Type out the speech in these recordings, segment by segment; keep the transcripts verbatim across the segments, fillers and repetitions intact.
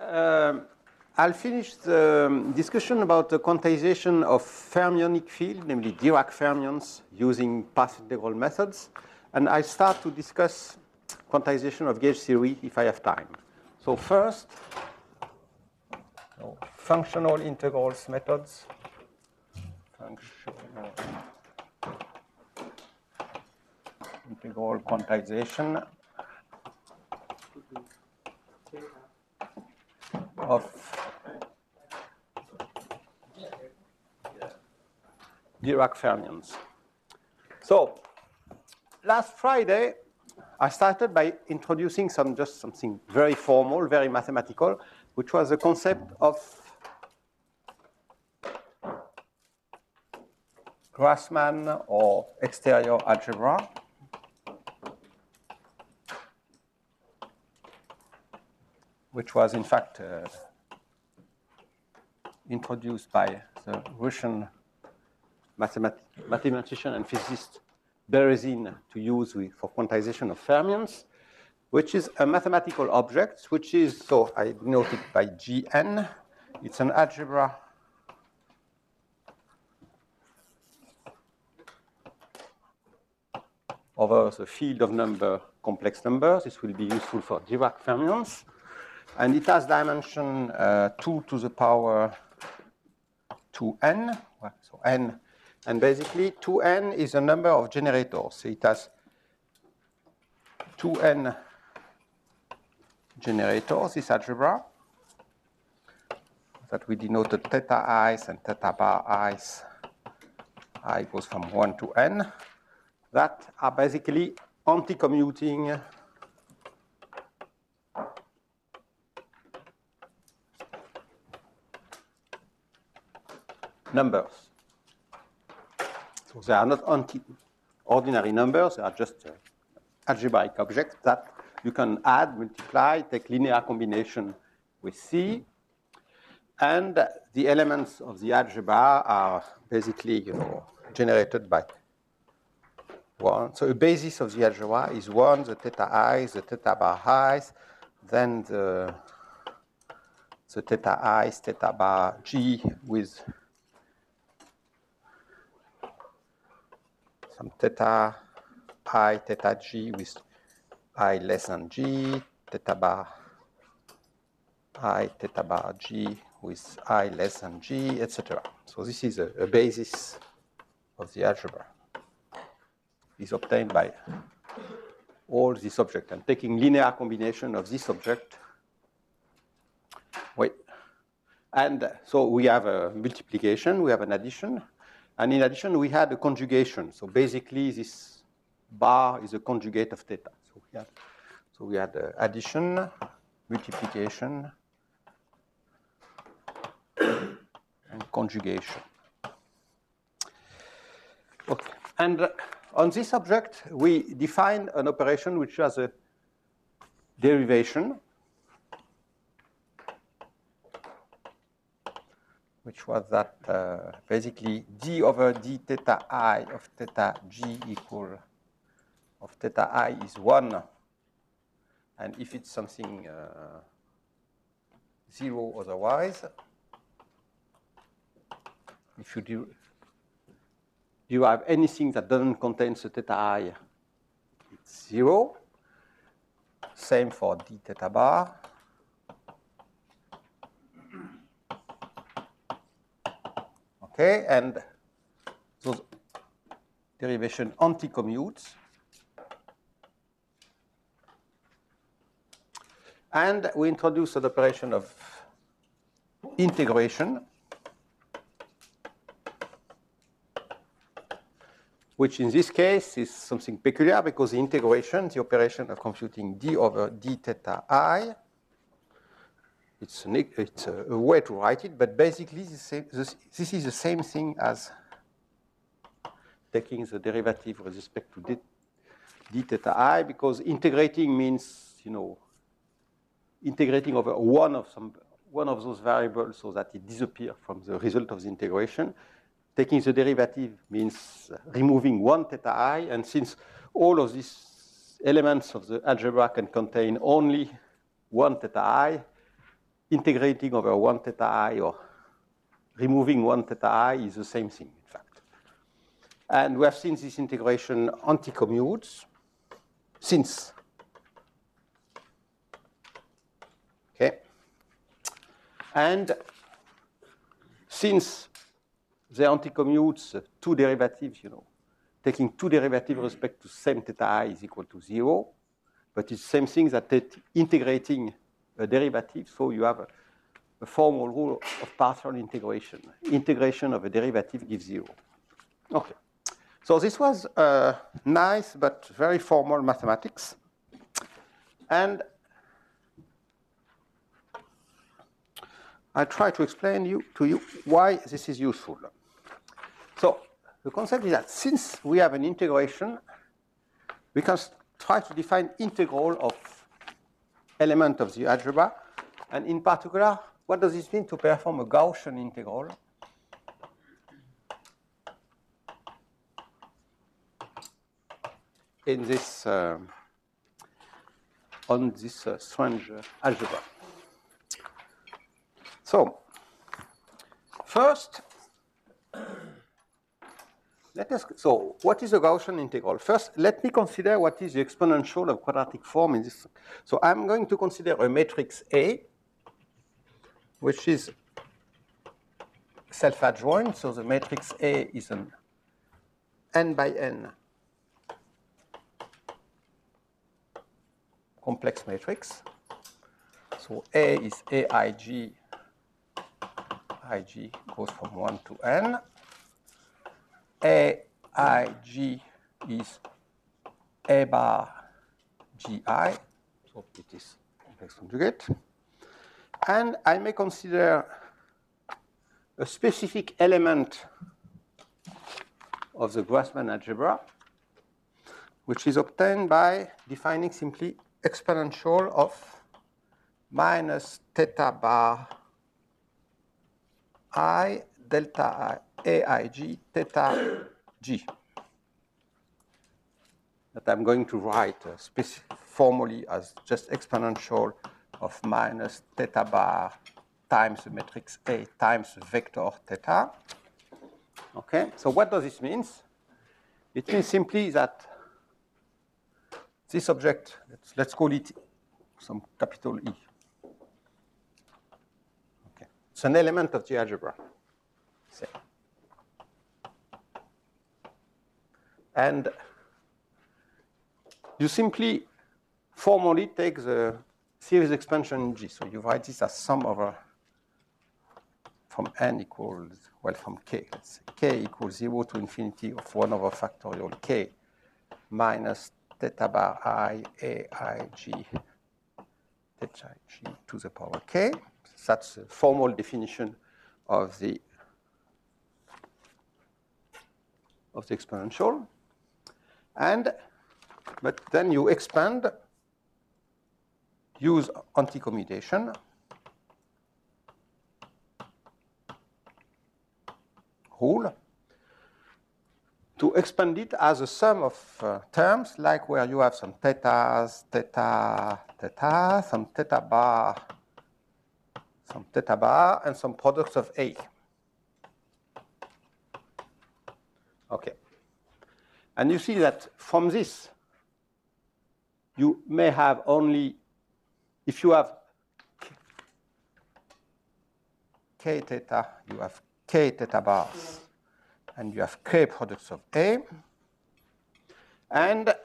um, I'll finish the discussion about the quantization of fermionic field, namely Dirac fermions, using path integral methods. And I'll start to discuss quantization of gauge theory if I have time. So first, no, functional integrals methods. Functional integral quantization of Dirac fermions. So last Friday, I started by introducing some just something very formal, very mathematical, which was the concept of Grassmann or exterior algebra. Which was in fact uh, introduced by the Russian mathemat mathematician and physicist Berezin to use with, for quantization of fermions, which is a mathematical object, which is, so I denote it by G N. It's an algebra over the field of number complex numbers. This will be useful for Dirac fermions. And it has dimension uh, two to the power two n. So n. And basically, two n is a number of generators. So it has two n generators, this algebra, that we denoted theta i's and theta bar i's. I goes from one to n. That are basically anti-commuting numbers. So they are not anti-ordinary numbers, they are just uh, algebraic objects that you can add, multiply, take linear combination with C. And the elements of the algebra are basically, you know, generated by one. So the basis of the algebra is one, the theta i's, the theta bar i's, then the, the theta i's, theta bar g with some theta I, theta g with I less than g, theta bar I, theta bar g with I less than g, et cetera. So this is a, a basis of the algebra. Is obtained by all this object. And taking linear combination of this object. Wait. And so we have a multiplication, we have an addition. And in addition, we had a conjugation. So basically, this bar is a conjugate of theta. So we had, so we had uh, addition, multiplication, and conjugation. Okay. And uh, on this object, we defined an operation which has a derivation, which was that uh, basically d over d theta I of theta g equal of theta I is one. And if it's something uh, zero otherwise, if you do you have anything that doesn't contain the theta I, it's zero. Same for d theta bar. Okay, and those derivation anti-commutes. And we introduce an operation of integration, which in this case is something peculiar because the integration, the operation of computing d over d theta I, it's, an, it's a, a way to write it, but basically this, this, this is the same thing as taking the derivative with respect to d, d theta I, because integrating means, you know, integrating over one of some one of those variables so that it disappears from the result of the integration. Taking the derivative means removing one theta I, and since all of these elements of the algebra can contain only one theta I, integrating over one theta I or removing one theta I is the same thing, in fact. And we have seen this integration anti-commutes since. Okay. And since the anti-commutes two derivatives, you know, taking two derivatives with respect to same theta I is equal to zero, but it's the same thing that integrating a derivative, so you have a, a formal rule of partial integration. Integration of a derivative gives zero. Okay. So this was uh, nice but very formal mathematics. And I try to explain you, to you why this is useful. So the concept is that since we have an integration, we can try to define integral of element of the algebra. And in particular, what does this mean to perform a Gaussian integral? In this, uh, on this uh, strange uh, algebra. So, first, let us, so what is a Gaussian integral? First, let me consider what is the exponential of quadratic form in this. So I'm going to consider a matrix A, which is self-adjoint. So the matrix A is an n by n complex matrix. So A is Aig, Ig goes from one to n. Aig is A bar Gi, so it is complex conjugate. And I may consider a specific element of the Grassmann algebra, which is obtained by defining simply exponential of minus theta bar I delta I Aig theta G. That I'm going to write uh, formally as just exponential of minus theta bar times the matrix A times the vector theta. Okay, so what does this mean? It means simply that this object, let's, let's call it some capital E. Okay, it's an element of the algebra. Say. And you simply formally take the series expansion in G. So you write this as sum over from n equals, well, from k. Let's say k equals zero to infinity of one over factorial k minus theta bar I Aig theta G to the power k. That's the formal definition of the of the exponential. And but then you expand, use anti-commutation, rule, to expand it as a sum of uh, terms, like where you have some thetas, theta, theta, some theta bar, some theta bar, and some products of A. Okay. And you see that from this, you may have only, if you have k theta, you have k theta bars, and you have k products of A. And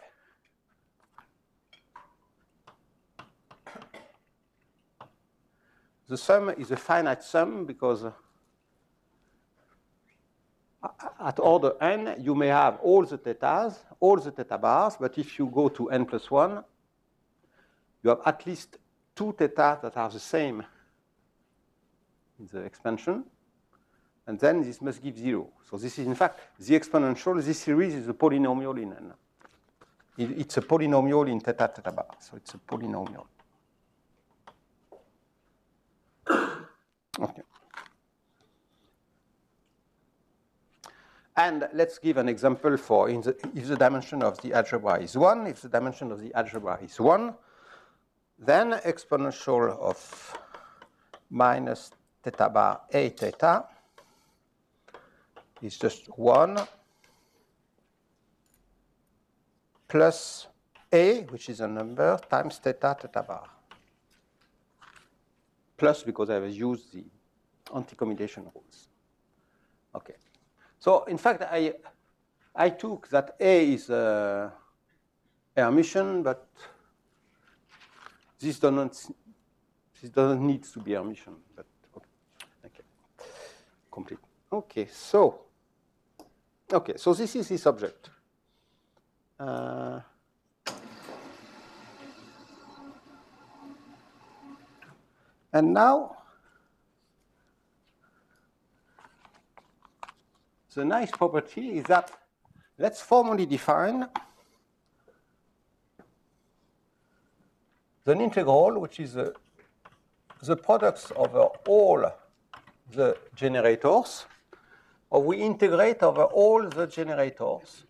the sum is a finite sum because at order n, you may have all the thetas, all the theta bars, but if you go to n plus one, you have at least two theta that are the same in the expansion, and then this must give zero. So this is, in fact, the exponential. This series is a polynomial in n. It, it's a polynomial in theta theta bar, so it's a polynomial. Okay. And let's give an example for in the, if the dimension of the algebra is one, if the dimension of the algebra is one, then exponential of minus theta bar A theta is just one plus A, which is a number, times theta theta bar. Plus, because I have used the anti-commutation rules. Okay. So, in fact, I, I took that A is a Hermitian, but this doesn't, this doesn't need to be Hermitian. But okay. Okay. Complete. Okay. So, okay. So this is this object. Uh, and now, the nice property is that let's formally define the integral, which is the, the products over all the generators, or we integrate over all the generators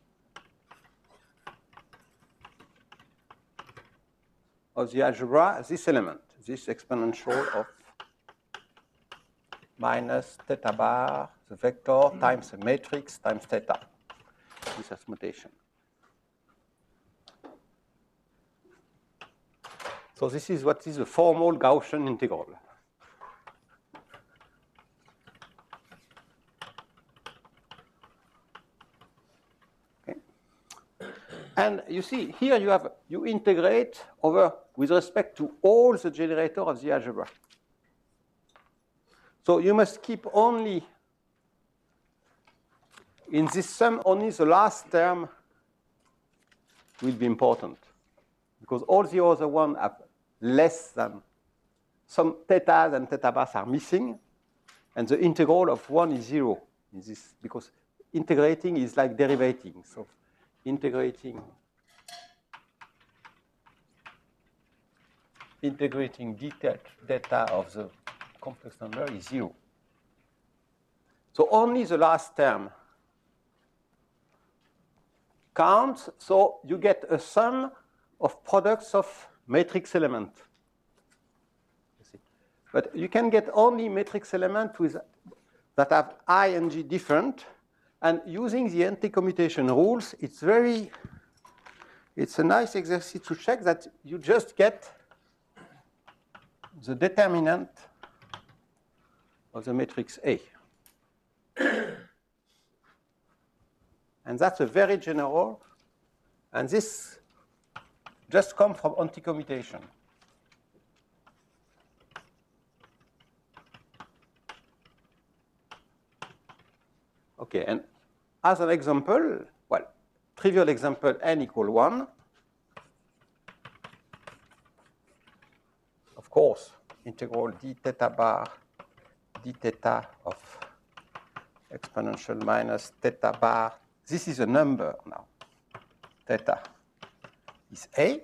of the algebra, this element, this exponential of minus theta bar, the vector, times the matrix, times theta, this as notation. So this is what is a formal Gaussian integral. Okay. And you see, here you have, you integrate over with respect to all the generator of the algebra. So you must keep only, in this sum, only the last term will be important. Because all the other ones have less than, some thetas and theta bars are missing, and the integral of one is zero in this, because integrating is like derivating. So integrating, integrating d theta of the complex number is zero. So only the last term counts, so you get a sum of products of matrix element. You see. But you can get only matrix element with, that have I and G different, and using the anti-commutation rules, it's very, it's a nice exercise to check that you just get the determinant of the matrix A. And that's a very general, and this just comes from anti-commutation. Okay, and as an example, well, trivial example, n equal one. Of course, integral d theta bar d theta of exponential minus theta bar. This is a number now. Theta is A.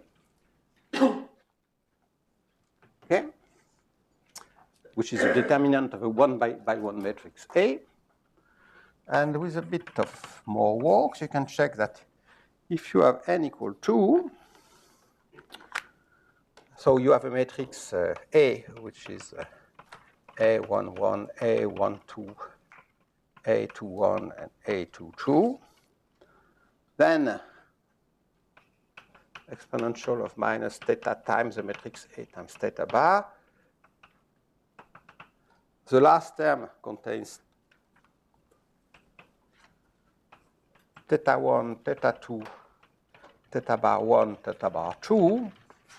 Okay? Which is a determinant of a one by, by one matrix A. And with a bit of more work, you can check that if you have n equal two, so you have a matrix uh, A, which is uh, A one one, A one two, A two one, and A two two. Then uh, exponential of minus theta times the matrix A times theta bar. The last term contains theta one, theta two, theta bar one, theta bar two.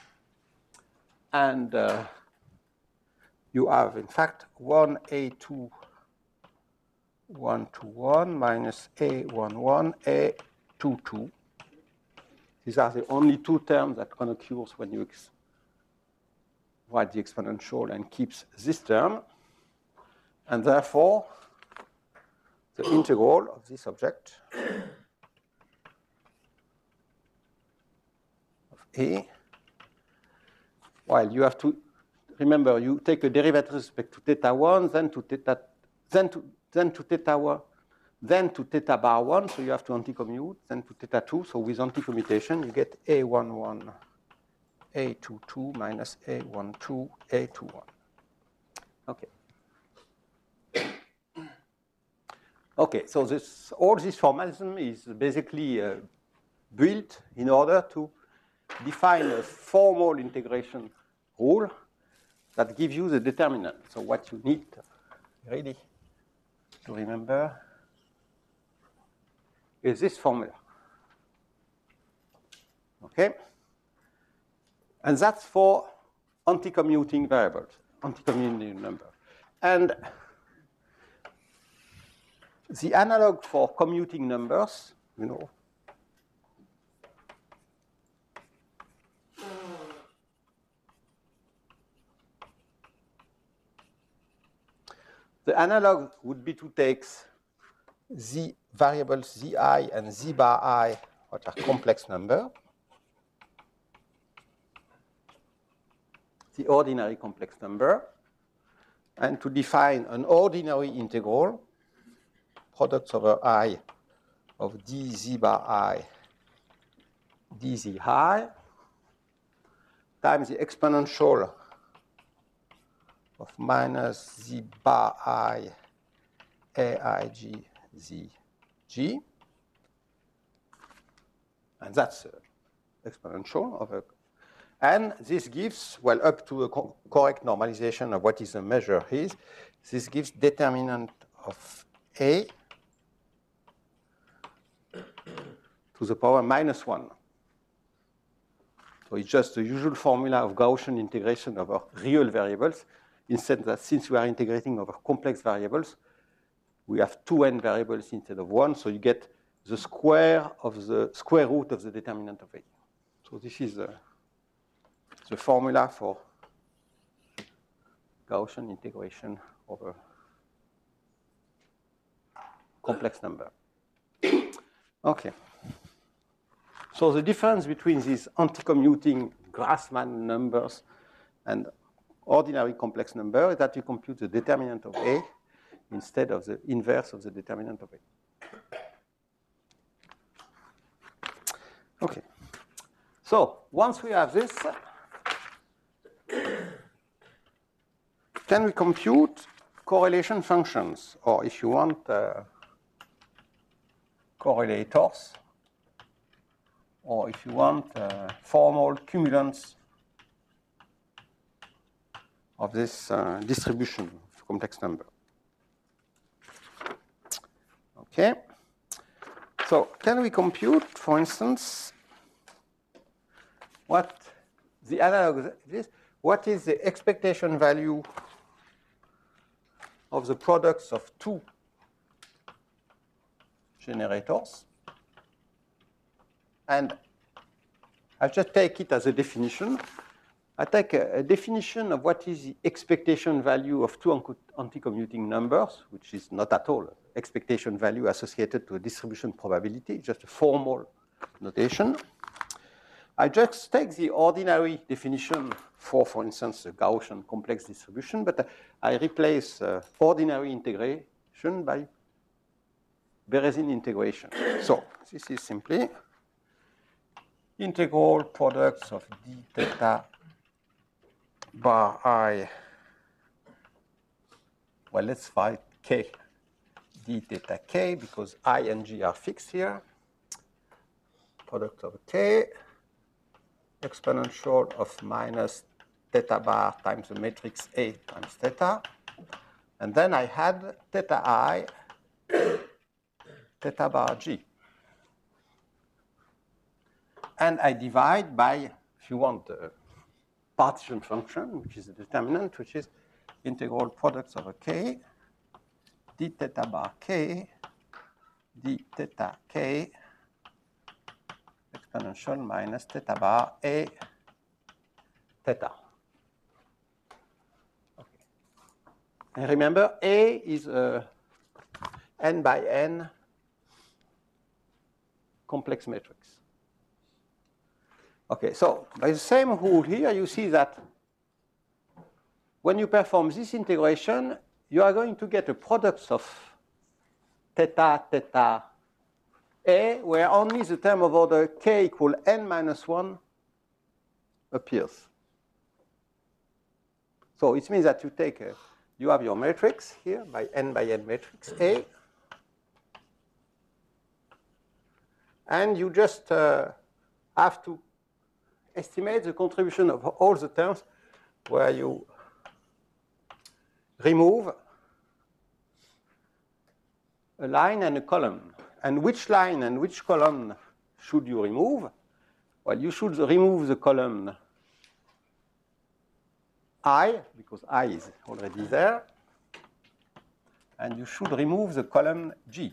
And uh, you have, in fact, one A two, one two one minus A one one, A two two. These are the only two terms that can occur when you write the exponential and keeps this term. And therefore, the integral of this object of A, while you have to remember, you take a derivative with respect to theta one, then to theta, then to then to theta one, then to theta bar one, so you have to anti-commute, then to theta two. So with anti-commutation, you get A one one, A two two minus A one two, A two one. Okay. Okay, so this, all this formalism is basically uh, built in order to define a formal integration rule that gives you the determinant. So what you need really to remember is this formula. Okay? And that's for anti-commuting variables, anti-commuting number. And the analog for commuting numbers, you know, the analog would be to take z variables zi and z bar I, which are complex number, the ordinary complex number, and to define an ordinary integral, products over I of dz bar I dz I times the exponential of minus z bar I aig z g. And that's uh, exponential of a. And this gives, well, up to a co correct normalization of what is the measure is, this gives determinant of A to the power minus one. So it's just the usual formula of Gaussian integration over real variables. Instead, that since we are integrating over complex variables, we have two n variables instead of one, so you get the square of the square root of the determinant of A. So this is the, the formula for Gaussian integration over complex number. Okay. So the difference between these anti-commuting Grassmann numbers and ordinary complex number is that you compute the determinant of A instead of the inverse of the determinant of A. Okay. So once we have this, can we compute correlation functions, or if you want, uh, correlators, or if you want, uh, formal cumulants of this uh, distribution of complex number. Okay. So can we compute, for instance, what the analog is? What is the expectation value of the products of two generators? And I just take it as a definition. I take a, a definition of what is the expectation value of two anti-commuting numbers, which is not at all expectation value associated to a distribution probability, just a formal notation. I just take the ordinary definition for, for instance, the Gaussian complex distribution, but I replace uh, ordinary integration by Berezin integration. So this is simply integral products of d theta bar I, well, let's write k, d theta k, because I and g are fixed here. Product of k, exponential of minus theta bar times the matrix A times theta. And then I had theta I, theta bar g. And I divide by, if you want, the partition function, which is the determinant, which is integral products over k, d theta bar k, d theta k, exponential minus theta bar a theta. Okay. And remember, A is a n by n complex matrix. Okay, so by the same rule here, you see that when you perform this integration, you are going to get a product of theta, theta, A, where only the term of order k equal n minus one appears. So it means that you take a you have your matrix here by n by n matrix A. And you just uh, have to estimate the contribution of all the terms where you remove a line and a column. And which line and which column should you remove? Well, you should remove the column I, because I is already there. And you should remove the column G.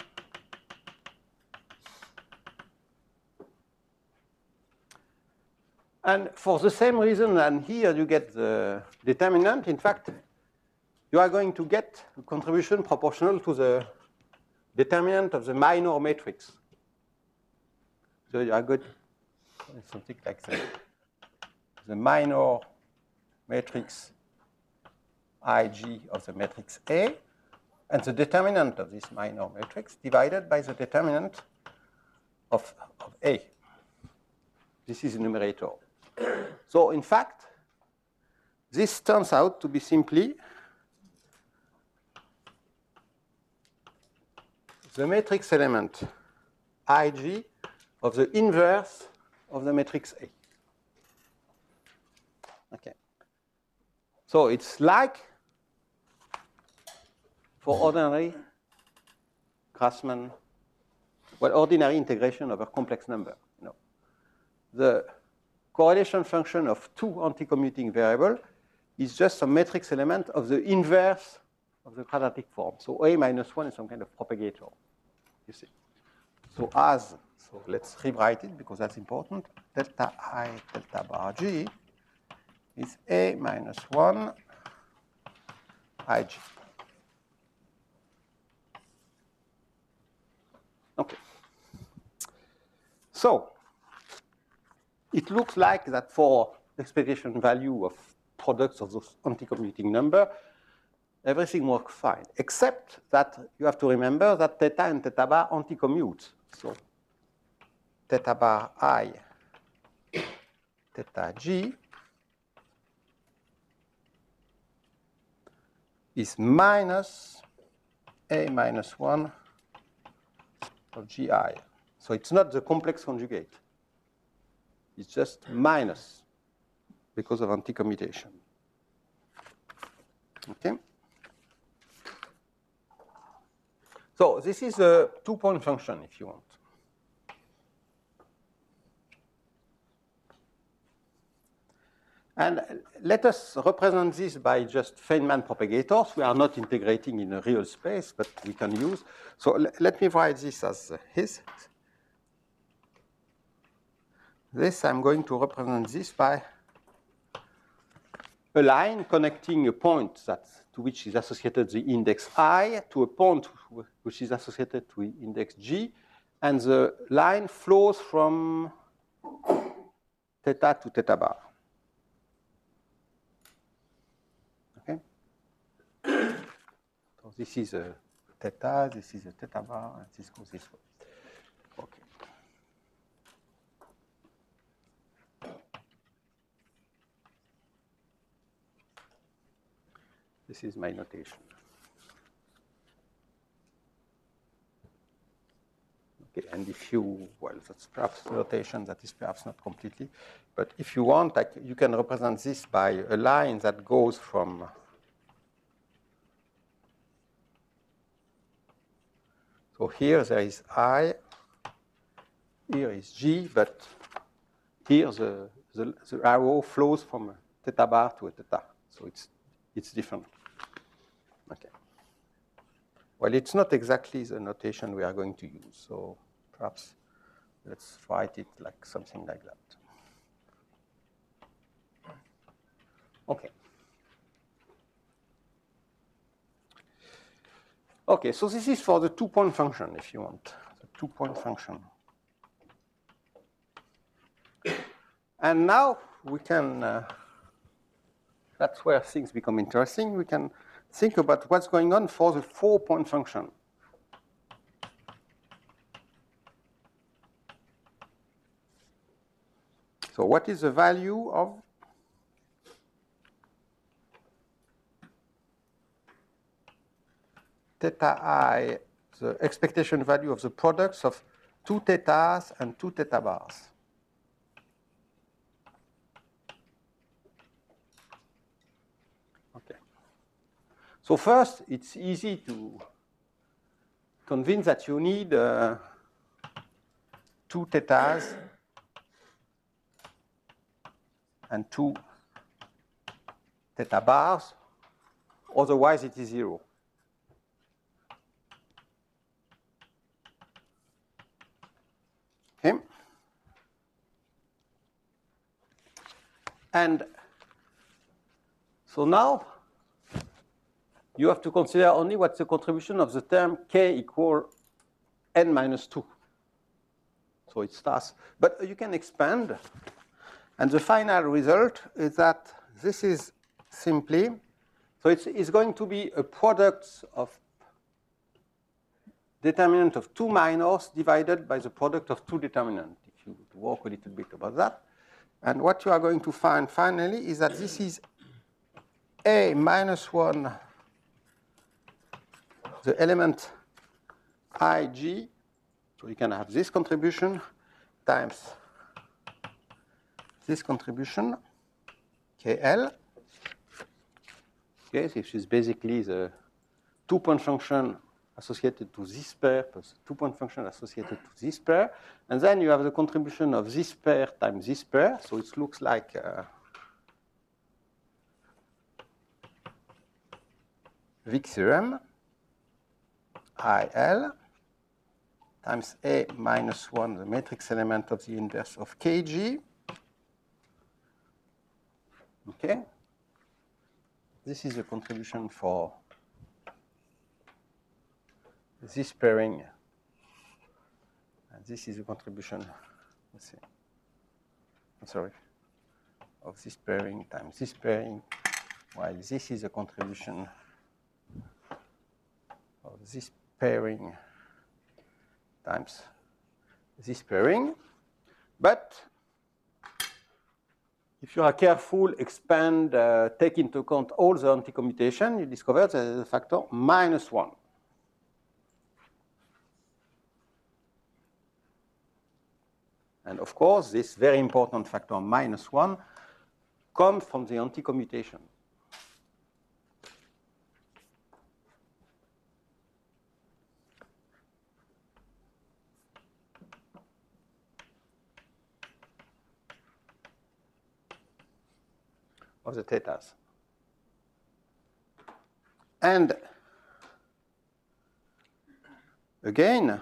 And for the same reason, and here you get the determinant, in fact, you are going to get a contribution proportional to the determinant of the minor matrix. So you are good, something like that. The minor matrix I G of the matrix A, and the determinant of this minor matrix divided by the determinant of, of A. This is the numerator. So in fact, this turns out to be simply the matrix element I G of the inverse of the matrix A. Okay. So it's like for ordinary Grassmann, well, ordinary integration over complex number. No. The correlation function of two anti-commuting variables is just a matrix element of the inverse of the quadratic form. So A minus one is some kind of propagator, you see. So as, so let's rewrite it because that's important. Delta I, delta bar G is A minus one I G. Okay. So it looks like that for the expectation value of products of those anti-commuting number, everything works fine, except that you have to remember that theta and theta bar anti-commute. So theta bar I, theta G is minus A minus one of G I. So it's not the complex conjugate. It's just minus because of anti-commutation. Okay? So this is a two-point function, if you want. And let us represent this by just Feynman propagators. We are not integrating in a real space, but we can use. So let me write this as his. This, I'm going to represent this by a line connecting a point that, to which is associated the index I to a point which is associated to index G. And the line flows from theta to theta bar. Okay? So this is a theta, this is a theta bar, and this goes this way. Okay. This is my notation. Okay, and if you, well, that's perhaps notation that is perhaps not completely, but if you want, like, you can represent this by a line that goes from so here there is I, here is G, but here the, the, the arrow flows from a theta bar to a theta, so it's it's different. Okay. Well, it's not exactly the notation we are going to use, so perhaps let's write it like something like that. Okay. Okay, so this is for the two-point function, if you want, the two-point function. And now we can, uh, that's where things become interesting. We can think about what's going on for the four-point function. So what is the value of theta I, the expectation value of the products of two thetas and two theta bars. Okay. So first, it's easy to convince that you need uh, two thetas and two theta bars, otherwise it is zero. Okay? And so now you have to consider only what's the contribution of the term k equal n minus two. So it starts, but you can expand, and the final result is that this is simply, so it's, it's going to be a product of determinant of two minors divided by the product of two determinants, if you work a little bit about that. And what you are going to find finally is that this is a minus one, the element Ig, so you can have this contribution times this contribution, K L. Okay, so this is basically the two-point function associated to this pair plus two-point function associated to this pair. And then you have the contribution of this pair times this pair. So it looks like uh, Wick theorem, I L times A minus one, the matrix element of the inverse of K G. Okay. This is a contribution for this pairing. And this is a contribution, let's see, I'm sorry, of this pairing times this pairing, while this is a contribution of this pairing times this pairing. But if you are careful, expand, uh, take into account all the anti-commutation, you discover that there is a factor minus one. And of course, this very important factor minus one comes from the anti-commutation. Of the thetas. And again,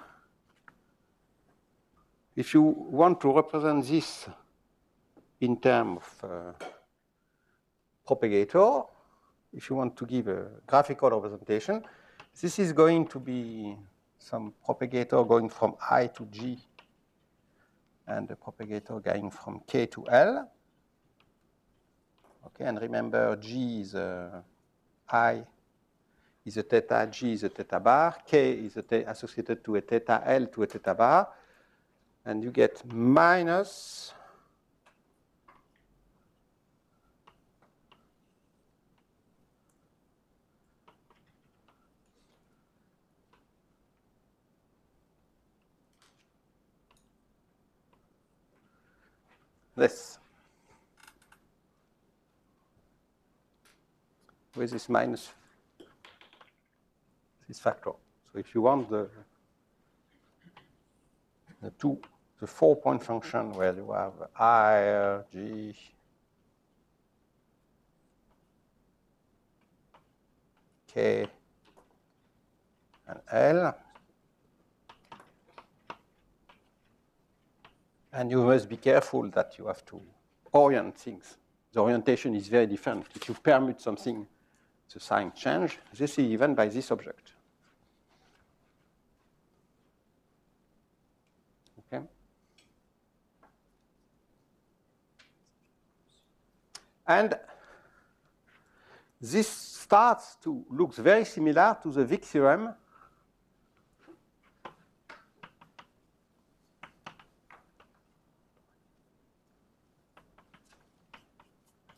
if you want to represent this in terms of uh, propagator, if you want to give a graphical representation, this is going to be some propagator going from I to G and a propagator going from K to L. Okay, and remember, G is a I is a theta, G is a theta bar, K is a associated to a theta, L to a theta bar, and you get minus this. With this minus this factor. So if you want the, the two, the four-point function where you have I, G, K, and L, and you must be careful that you have to orient things. The orientation is very different. If you permute something, the sign change. This is even by this object. Okay. And this starts to look very similar to the Wick theorem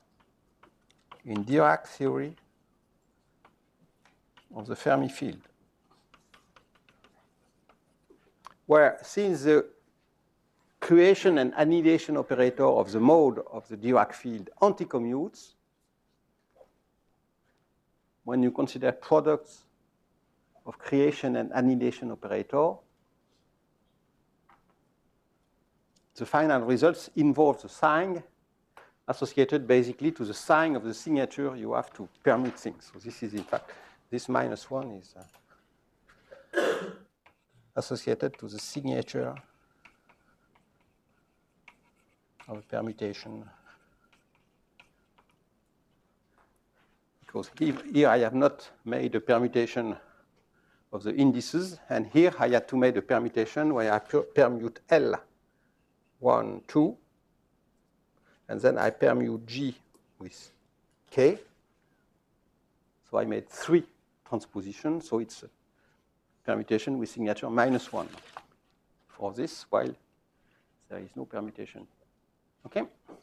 in Dirac theory of the Fermi field. where since the creation and annihilation operator of the mode of the Dirac field anticommutes, when you consider products of creation and annihilation operator, the final results involve the sign associated basically to the sign of the signature you have to permute things. So this is, in fact, this minus one is uh, associated to the signature of a permutation. Because here, here I have not made a permutation of the indices, and here I had to make a permutation where I per permute L one, two, and then I permute G with K. So I made three transpositions, so it's a permutation with signature minus one for this, while there is no permutation. Okay?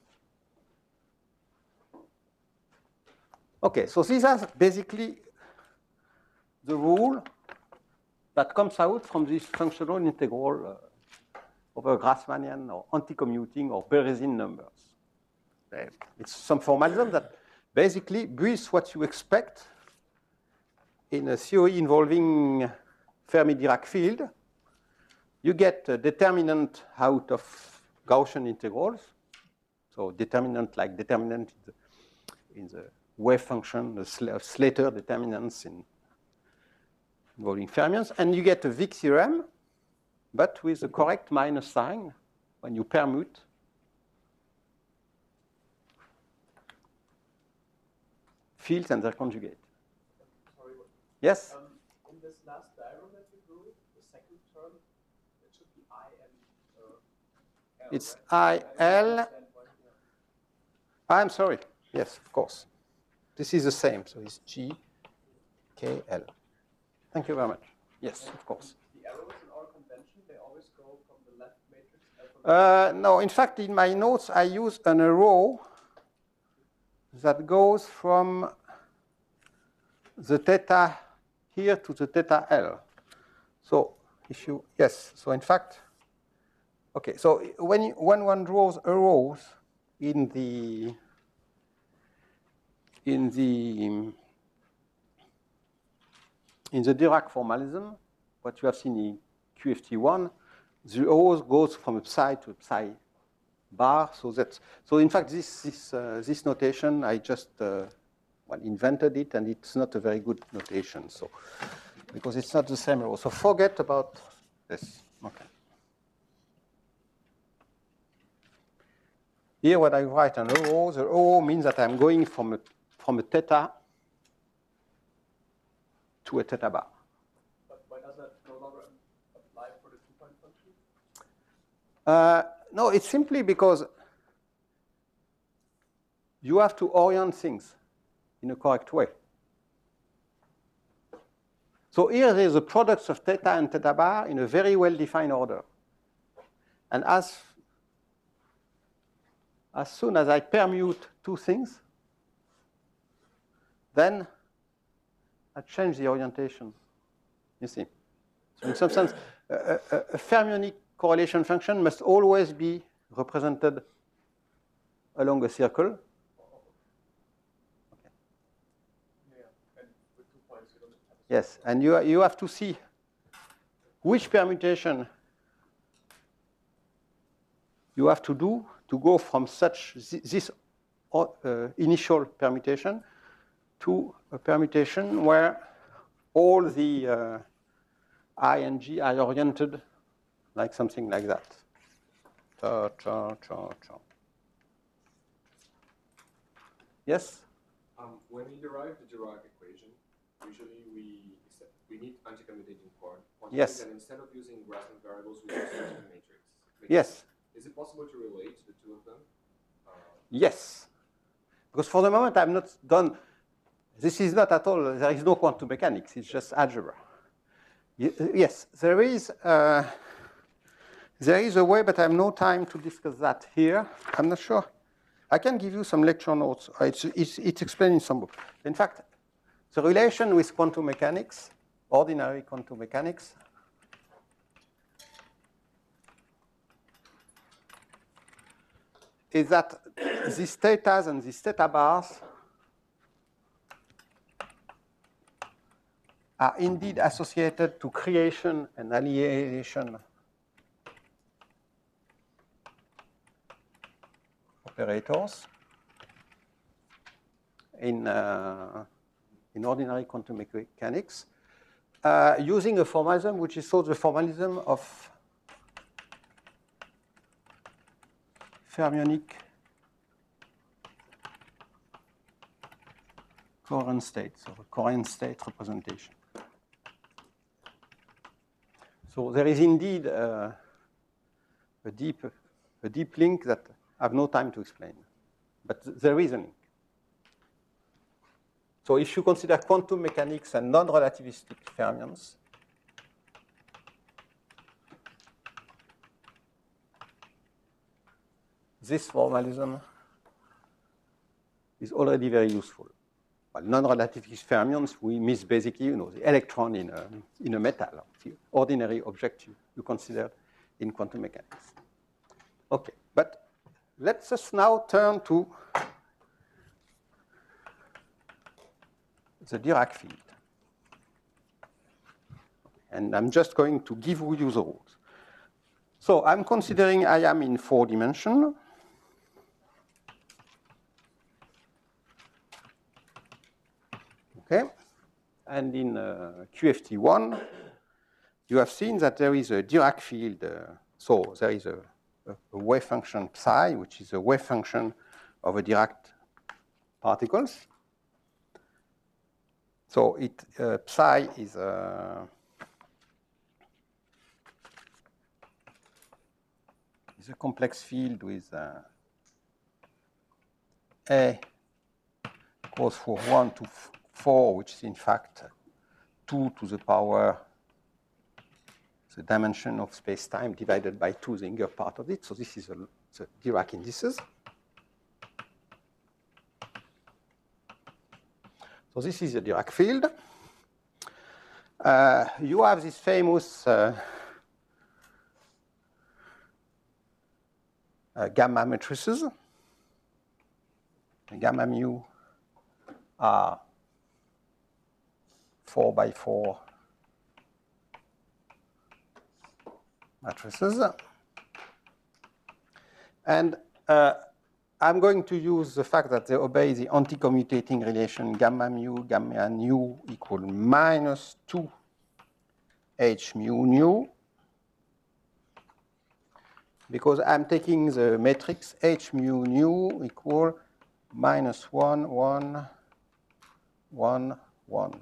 Okay, so these are basically the rule that comes out from this functional integral uh, over Grassmannian or anti-commuting or Berezin numbers. It's some formalism that basically builds what you expect in a theory involving Fermi-Dirac field. You get a determinant out of Gaussian integrals. So determinant like determinant in the, in the wave function, the Slater determinants in involving fermions. And you get a Wick theorem, but with the correct minus sign when you permute fields and their conjugate. Sorry, what? Yes? Um, in this last diagram that you drew, the second term, it should be I and uh, L. It's right? I L. I'm sorry. Yes, of course. This is the same. So it's G, K, L. Thank you very much. Yes, of course. The arrows in our convention, they always go from the left matrix. Uh, no, in fact, in my notes, I use an arrow that goes from the theta here to the theta L. So if you, yes, so in fact, okay, so when, you, when one draws arrows in the, in the, in the Dirac formalism, what you have seen in Q F T one, the arrows goes from a psi to a psi bar. So that, so in fact, this this uh, this notation I just uh, well invented it, and it's not a very good notation. So because it's not the same arrow. So forget about this. Okay. Here, when I write an arrow, the arrow means that I'm going from a from a theta to a theta bar. But why does that no longer apply for the two-point function? Uh, no, it's simply because you have to orient things in a correct way. So here there's a product of theta and theta bar in a very well-defined order. And as, as soon as I permute two things, then I change the orientation, you see. So in some sense, a, a, a fermionic correlation function must always be represented along a circle. Okay. Yeah, and with two points, you don't have a Yes, and you, you have to see which permutation you have to do to go from such this uh, initial permutation to a permutation where all the uh, I and G are oriented like something like that. Cha, cha, cha, cha. Yes? Um, when we derive the Dirac equation, usually we we need anti-commutating quantities, Yes. and instead of using Grassmann variables, we use the matrix. Yes. Is it possible to relate the two of them? Uh, Yes. Because for the moment, I'm not done. This is not at all, there is no quantum mechanics, it's just algebra. Yes, there is, uh, there is a way, but I have no time to discuss that here. I'm not sure. I can give you some lecture notes. It's, it's, it's explained in some book. In fact, the relation with quantum mechanics, ordinary quantum mechanics, is that these thetas and these theta bars are indeed associated to creation and annihilation operators in, uh, in ordinary quantum mechanics uh, using a formalism which is called the formalism of fermionic coherent states, or coherent state representation. So there is indeed uh, a deep, a deep link that I have no time to explain, but there is a link. So if you consider quantum mechanics and non-relativistic fermions, this formalism is already very useful. Well, non-relativistic fermions, we miss basically, you know, the electron in a, in a metal, the ordinary object you, you consider in quantum mechanics. Okay, but let's just now turn to the Dirac field. And I'm just going to give you the rules. So I'm considering I am in four dimensions. Okay, and in uh, Q F T one, you have seen that there is a Dirac field. Uh, so there is a, a, a wave function psi, which is a wave function of a Dirac particles. So it uh, psi is a, is a complex field with uh, A goes for one to four, which is in fact two to the power, the dimension of space-time divided by two, the inner part of it. So this is a, the Dirac indices. So this is the Dirac field. Uh, you have this famous uh, uh, gamma matrices. The gamma mu are four by four matrices. And uh, I'm going to use the fact that they obey the anti-commutating relation gamma mu, gamma nu equal minus two h mu nu, because I'm taking the matrix h mu nu equal minus one, one, one, one.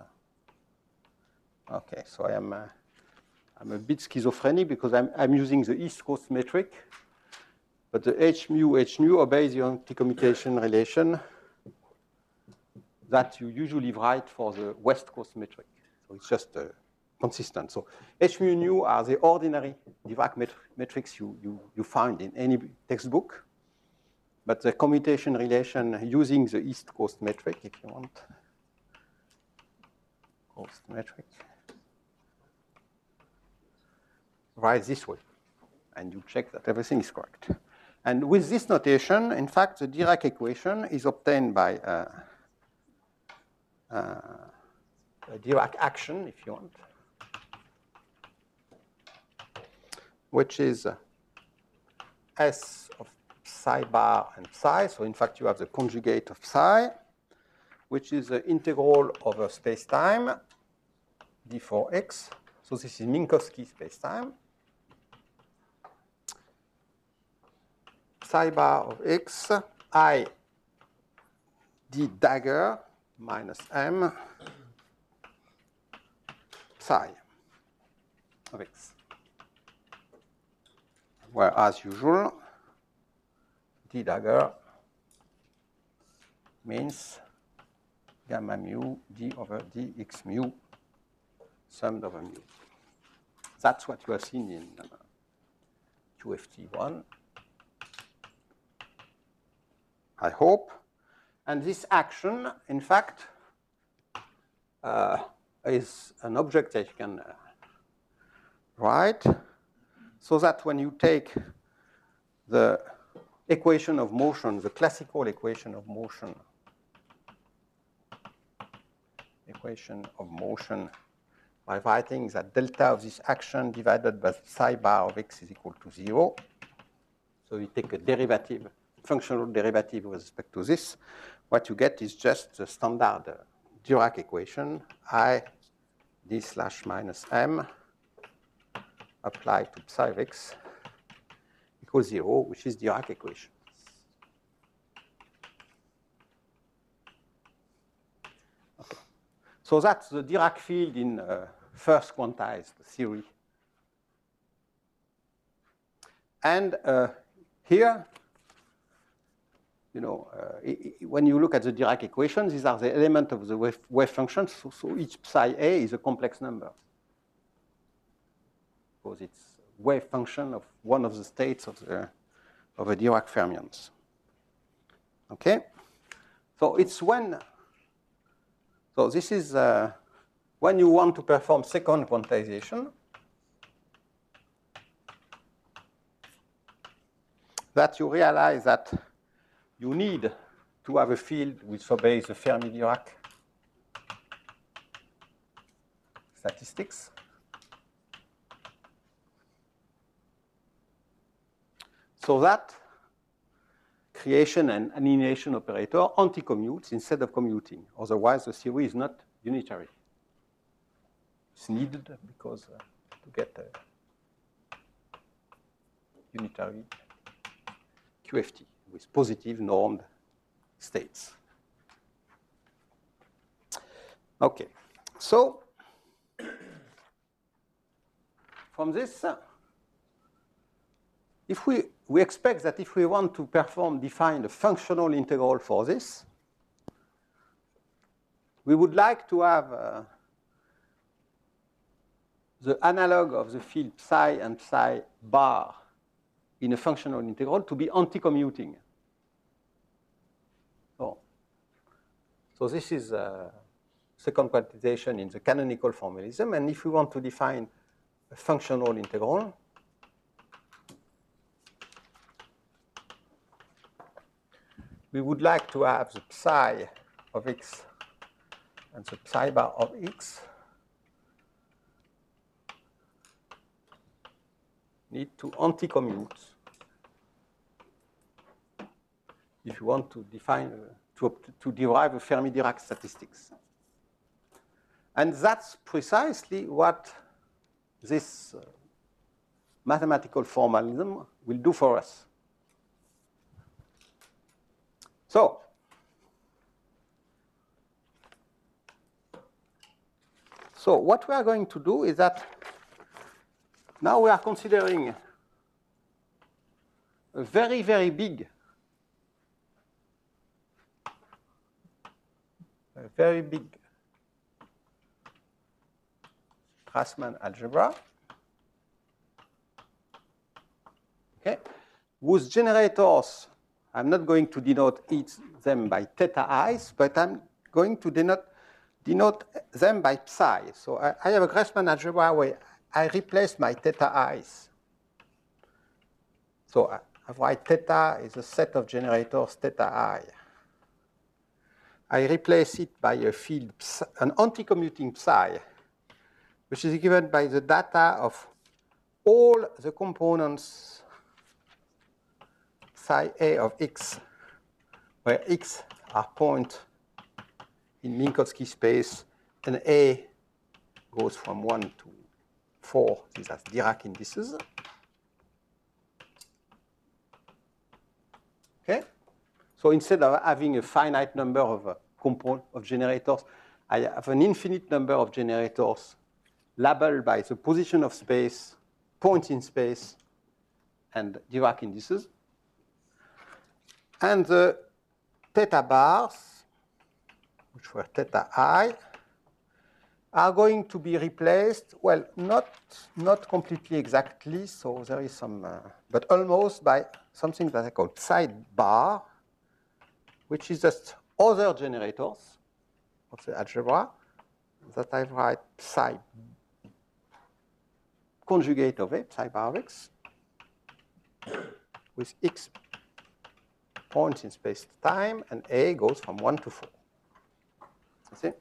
Okay, so I am uh, I'm a bit schizophrenic because I'm, I'm using the East Coast metric. But the h mu, h nu obeys the anti-commutation relation that you usually write for the West Coast metric. So it's just uh, consistent. So h mu nu are the ordinary Dirac met metrics you, you, you find in any textbook. But the commutation relation using the East Coast metric, if you want, Coast metric, writes this way. And you check that everything is correct. And with this notation, in fact, the Dirac equation is obtained by uh, uh, a Dirac action, if you want, which is uh, S of psi bar and psi. So in fact, you have the conjugate of psi, which is the integral over space-time, d for x. So this is Minkowski space-time. Psi bar of x, I d dagger minus m psi of x. Where, as usual, d dagger means gamma mu d over dx mu summed over mu. That's what you have seen in uh, Q F T one. I hope. And this action, in fact, uh, is an object that you can uh, write so that when you take the equation of motion, the classical equation of motion, equation of motion, by writing that delta of this action divided by psi bar of x is equal to zero. So you take a derivative, functional derivative with respect to this. What you get is just the standard uh, Dirac equation, I d slash minus m applied to psi of x equals zero, which is Dirac equation. Okay. So that's the Dirac field in uh, first quantized theory. And uh, here, you know, uh, when you look at the Dirac equations, these are the elements of the wave, wave function. So, so each psi a is a complex number, because it's a wave function of one of the states of the of a Dirac fermions. Okay, so it's when. So this is uh, when you want to perform second quantization. That you realize that you need to have a field which obeys the Fermi-Dirac statistics. So that creation and annihilation operator anti-commutes instead of commuting. Otherwise, the theory is not unitary. It's needed because uh, to get a unitary Q F T with positive normed states. Okay, so from this, uh, if we, we expect that if we want to perform, define a functional integral for this, we would like to have uh, the analog of the field psi and psi bar in a functional integral to be anti-commuting. So, so this is a second quantization in the canonical formalism. And if we want to define a functional integral, we would like to have the psi of x and the psi bar of x need to anti-commute if you want to define, uh, to, to derive a Fermi-Dirac statistics. And that's precisely what this uh, mathematical formalism will do for us. So, so what we are going to do is that now we are considering a very, very big, a very big Grassmann algebra, okay, whose generators, I'm not going to denote each them by theta i's, but I'm going to denote, denote them by psi. So I, I have a Grassmann algebra where I replace my theta i's. So I, I write theta is a set of generators theta I. I replace it by a field, psi, an anti-commuting psi, which is given by the data of all the components psi a of x, where x are points in Minkowski space, and a goes from one to four. These are Dirac indices. Okay? So instead of having a finite number of uh, component of generators, I have an infinite number of generators labeled by the position of space, points in space, and Dirac indices. And the theta bars, which were theta I, are going to be replaced, well, not, not completely exactly, so there is some, uh, but almost by something that I call psi bar, which is just other generators of the algebra that I write psi conjugate of it, psi bar of x, with x points in space-time, and A goes from one to four. You see?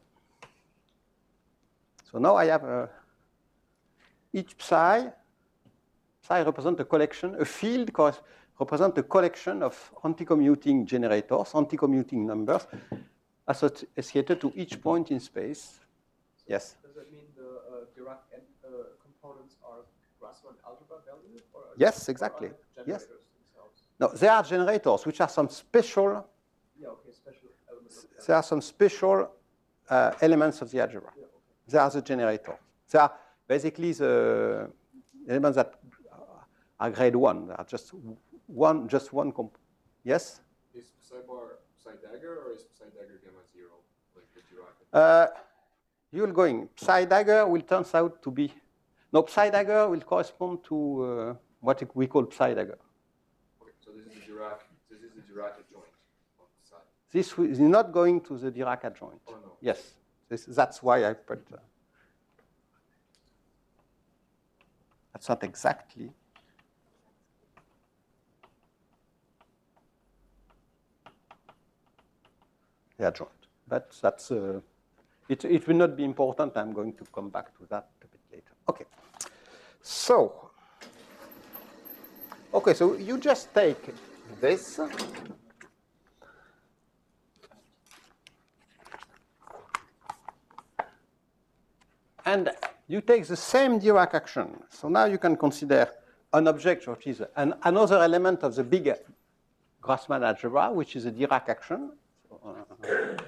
So now I have a, each psi, psi represents a collection, a field represents a collection of anti-commuting generators, anti-commuting numbers, associated to each point in space. So yes? Does that mean the uh, Dirac and, uh, components are Grassmann algebra values? Or are Yes, they, exactly. Or are they Yes. generators themselves? No, there are generators, which are some special, Yeah, okay, special elements. Of the there are some special uh, elements of the algebra. yeah, okay. They are the generators. They are basically the elements that are grade one. They are just one, just one comp. Yes? Is psi bar psi dagger or is psi dagger gamma zero, like the Dirac? Uh, you're going. Psi dagger will turn out to be. No, psi dagger will correspond to uh, what we call psi dagger. Okay, so this is the Dirac. This is the Dirac adjoint of psi. This is not going to the Dirac adjoint. Oh no. Yes, this, that's why I put. Uh, that's not exactly. The adjoint, but that's. Uh, it, it will not be important. I'm going to come back to that a bit later. Okay. So. Okay, so you just take this. And you take the same Dirac action. So now you can consider an object which is an, another element of the big Grassmann algebra, which is a Dirac action. So, uh,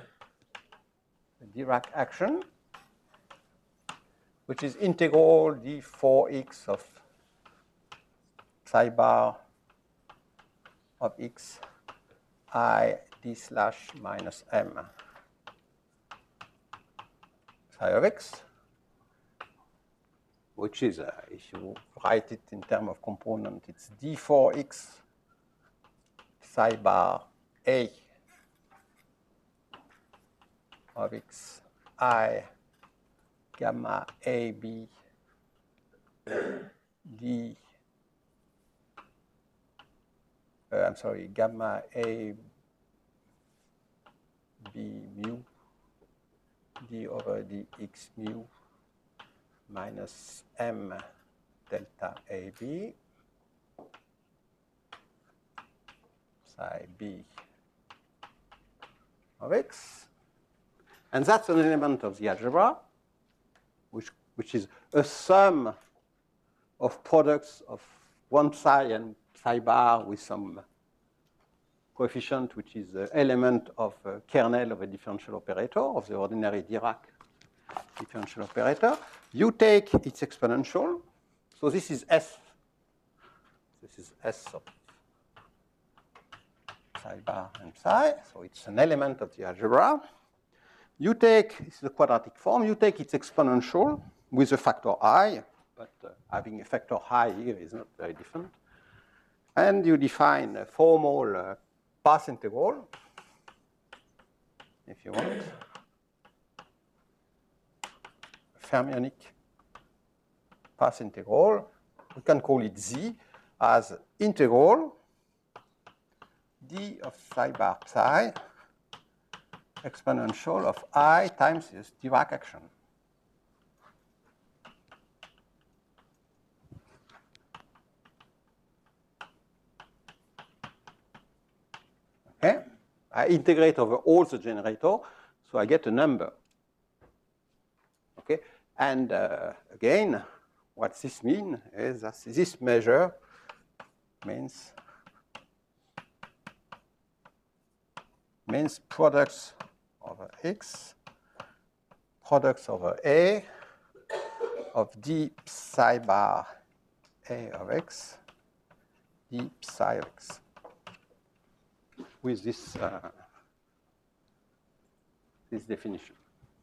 a Dirac action, which is integral d four x of psi bar of x I d slash minus m psi of x, which is, uh, if you write it in terms of component, it's d four x psi bar a of x I gamma a b d, uh, I'm sorry, gamma a b mu d over dx mu minus m delta A B psi b of x. And that's an element of the algebra, which, which is a sum of products of one psi and psi bar with some coefficient, which is the element of a kernel of a differential operator, of the ordinary Dirac differential operator. You take its exponential. So this is S. This is S of psi bar and psi. So it's an element of the algebra. You take, it's the quadratic form, you take its exponential with a factor I, but uh, having a factor I here is not very different. And you define a formal uh, path integral, if you want. Fermionic path integral. We can call it Z as integral d of psi bar psi exponential of I times this Dirac action. Okay? I integrate over all the generator, so I get a number. Okay? And uh, again, what this means is that this measure means means products over x, products over A of d psi bar A of x, d psi of x, with this, uh, this definition.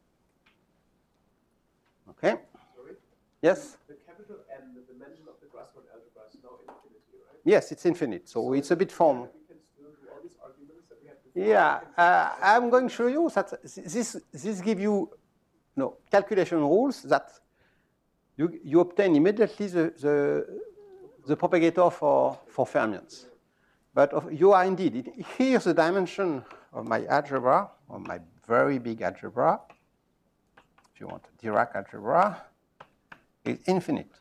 Okay? Sorry? Yes? The capital N, the dimension of the Grassmann algebra is now infinity, right? Yes, it's infinite, so, so it's a bit formal. We can still do all these arguments that we have before. Yeah, uh, I'm going to show you that this, this gives you no, calculation rules that you, you obtain immediately the, the, the propagator for, for fermions. But of, you are indeed, it, here's the dimension of my algebra, of my very big algebra. If you want a Dirac algebra, is infinite.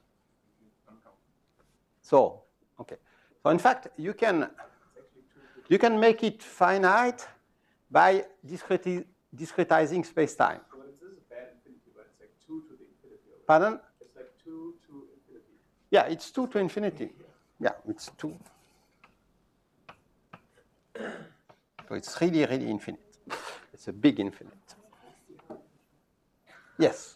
So, okay. So in fact, you can, you can make it finite by discreti discretizing space-time. So this is a bad infinity, but it's like two to the infinity. Already. Pardon? It's like two to infinity. Yeah, it's two to infinity. Yeah, it's two. So it's really, really infinite. It's a big infinite. Yes.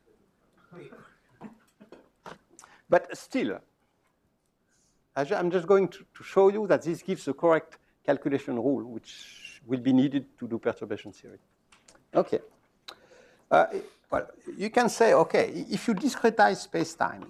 But still, I'm just going to, to show you that this gives the correct calculation rule, which will be needed to do perturbation theory. Okay. Uh, well, you can say, okay, if you discretize space-time,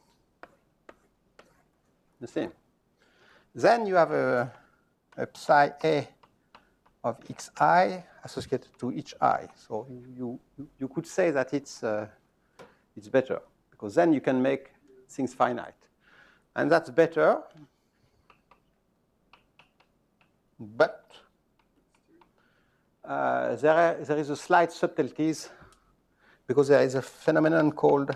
the same, then you have a, a psi A of xi associated to each I. So you, you, you could say that it's, uh, it's better, because then you can make things finite. And that's better, but uh, there, are, there is a slight subtleties, because there is a phenomenon called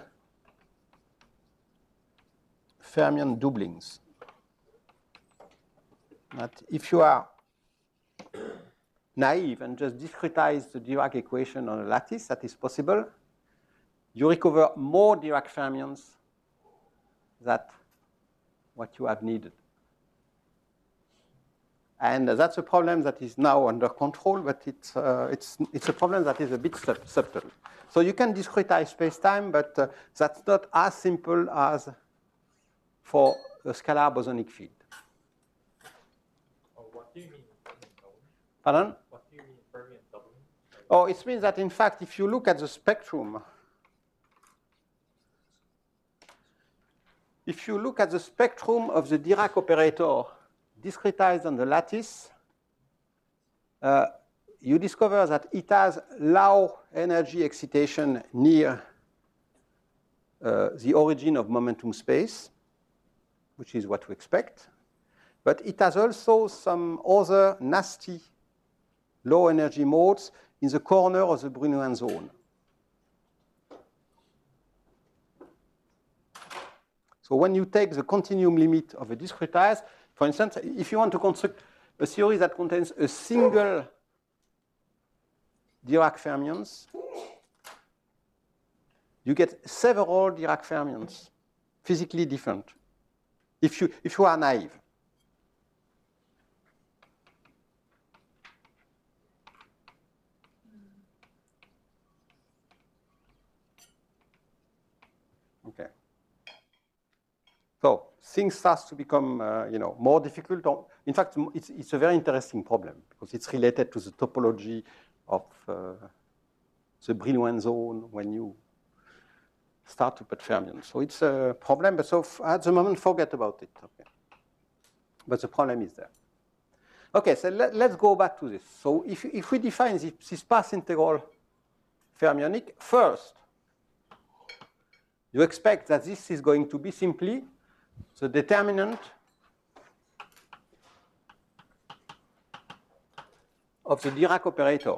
fermion doublings. That if you are naive and just discretize the Dirac equation on a lattice, that is possible, you recover more Dirac fermions than what you have needed. And that's a problem that is now under control, but it's, uh, it's, it's a problem that is a bit sub subtle. So you can discretize space-time, but uh, that's not as simple as for a scalar bosonic field. Oh, what do you mean fermion doubling? Pardon? What do you mean fermion doubling? Oh, it means that, in fact, if you look at the spectrum, if you look at the spectrum of the Dirac operator discretized on the lattice, uh, you discover that it has low energy excitation near uh, the origin of momentum space, which is what we expect. But it has also some other nasty low energy modes in the corner of the Brunelian zone. So when you take the continuum limit of a discretized, for instance, if you want to construct a theory that contains a single Dirac fermions, you get several Dirac fermions, physically different, if you, if you are naive. Okay. So things start to become, uh, you know, more difficult. In fact, it's, it's a very interesting problem because it's related to the topology of uh, the Brillouin zone when you start to put fermions. So it's a problem, but so at the moment, forget about it. Okay. But the problem is there. Okay, so let, let's go back to this. So if, if we define this, this path integral fermionic, first, you expect that this is going to be simply the determinant of the Dirac operator.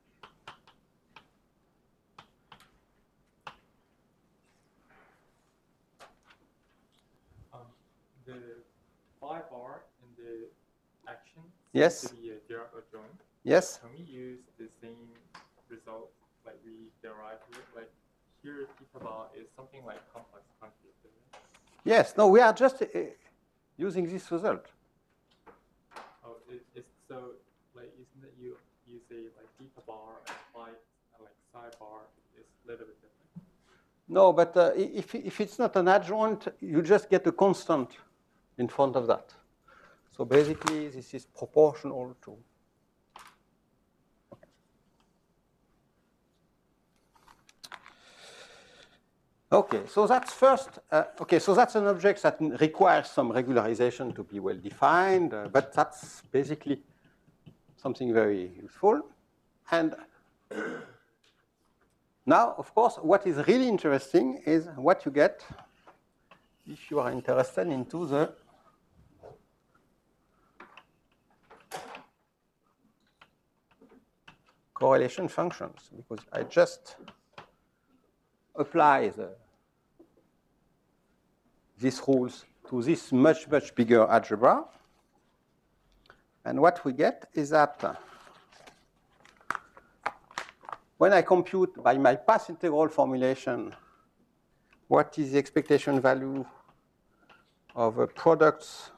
Um, the phi bar in the action Yes. seems to be a Dirac adjoint. Yes? Can we use the same result like we derived here? Like here, theta bar is something like complex concave, isn't it? Yes. No, we are just uh, using this result. Oh, it, it's so like isn't it you you say like theta bar and phi and like psi bar is a little bit different. No, but uh, if, if it's not an adjoint, you just get a constant in front of that. So basically, this is proportional to. Okay, so that's first. Uh, okay, so that's an object that requires some regularization to be well defined, uh, but that's basically something very useful. And now, of course, what is really interesting is what you get if you are interested into the correlation functions, because I just apply the, these rules to this much, much bigger algebra. And what we get is that uh, when I compute by my path integral formulation what is the expectation value of uh, products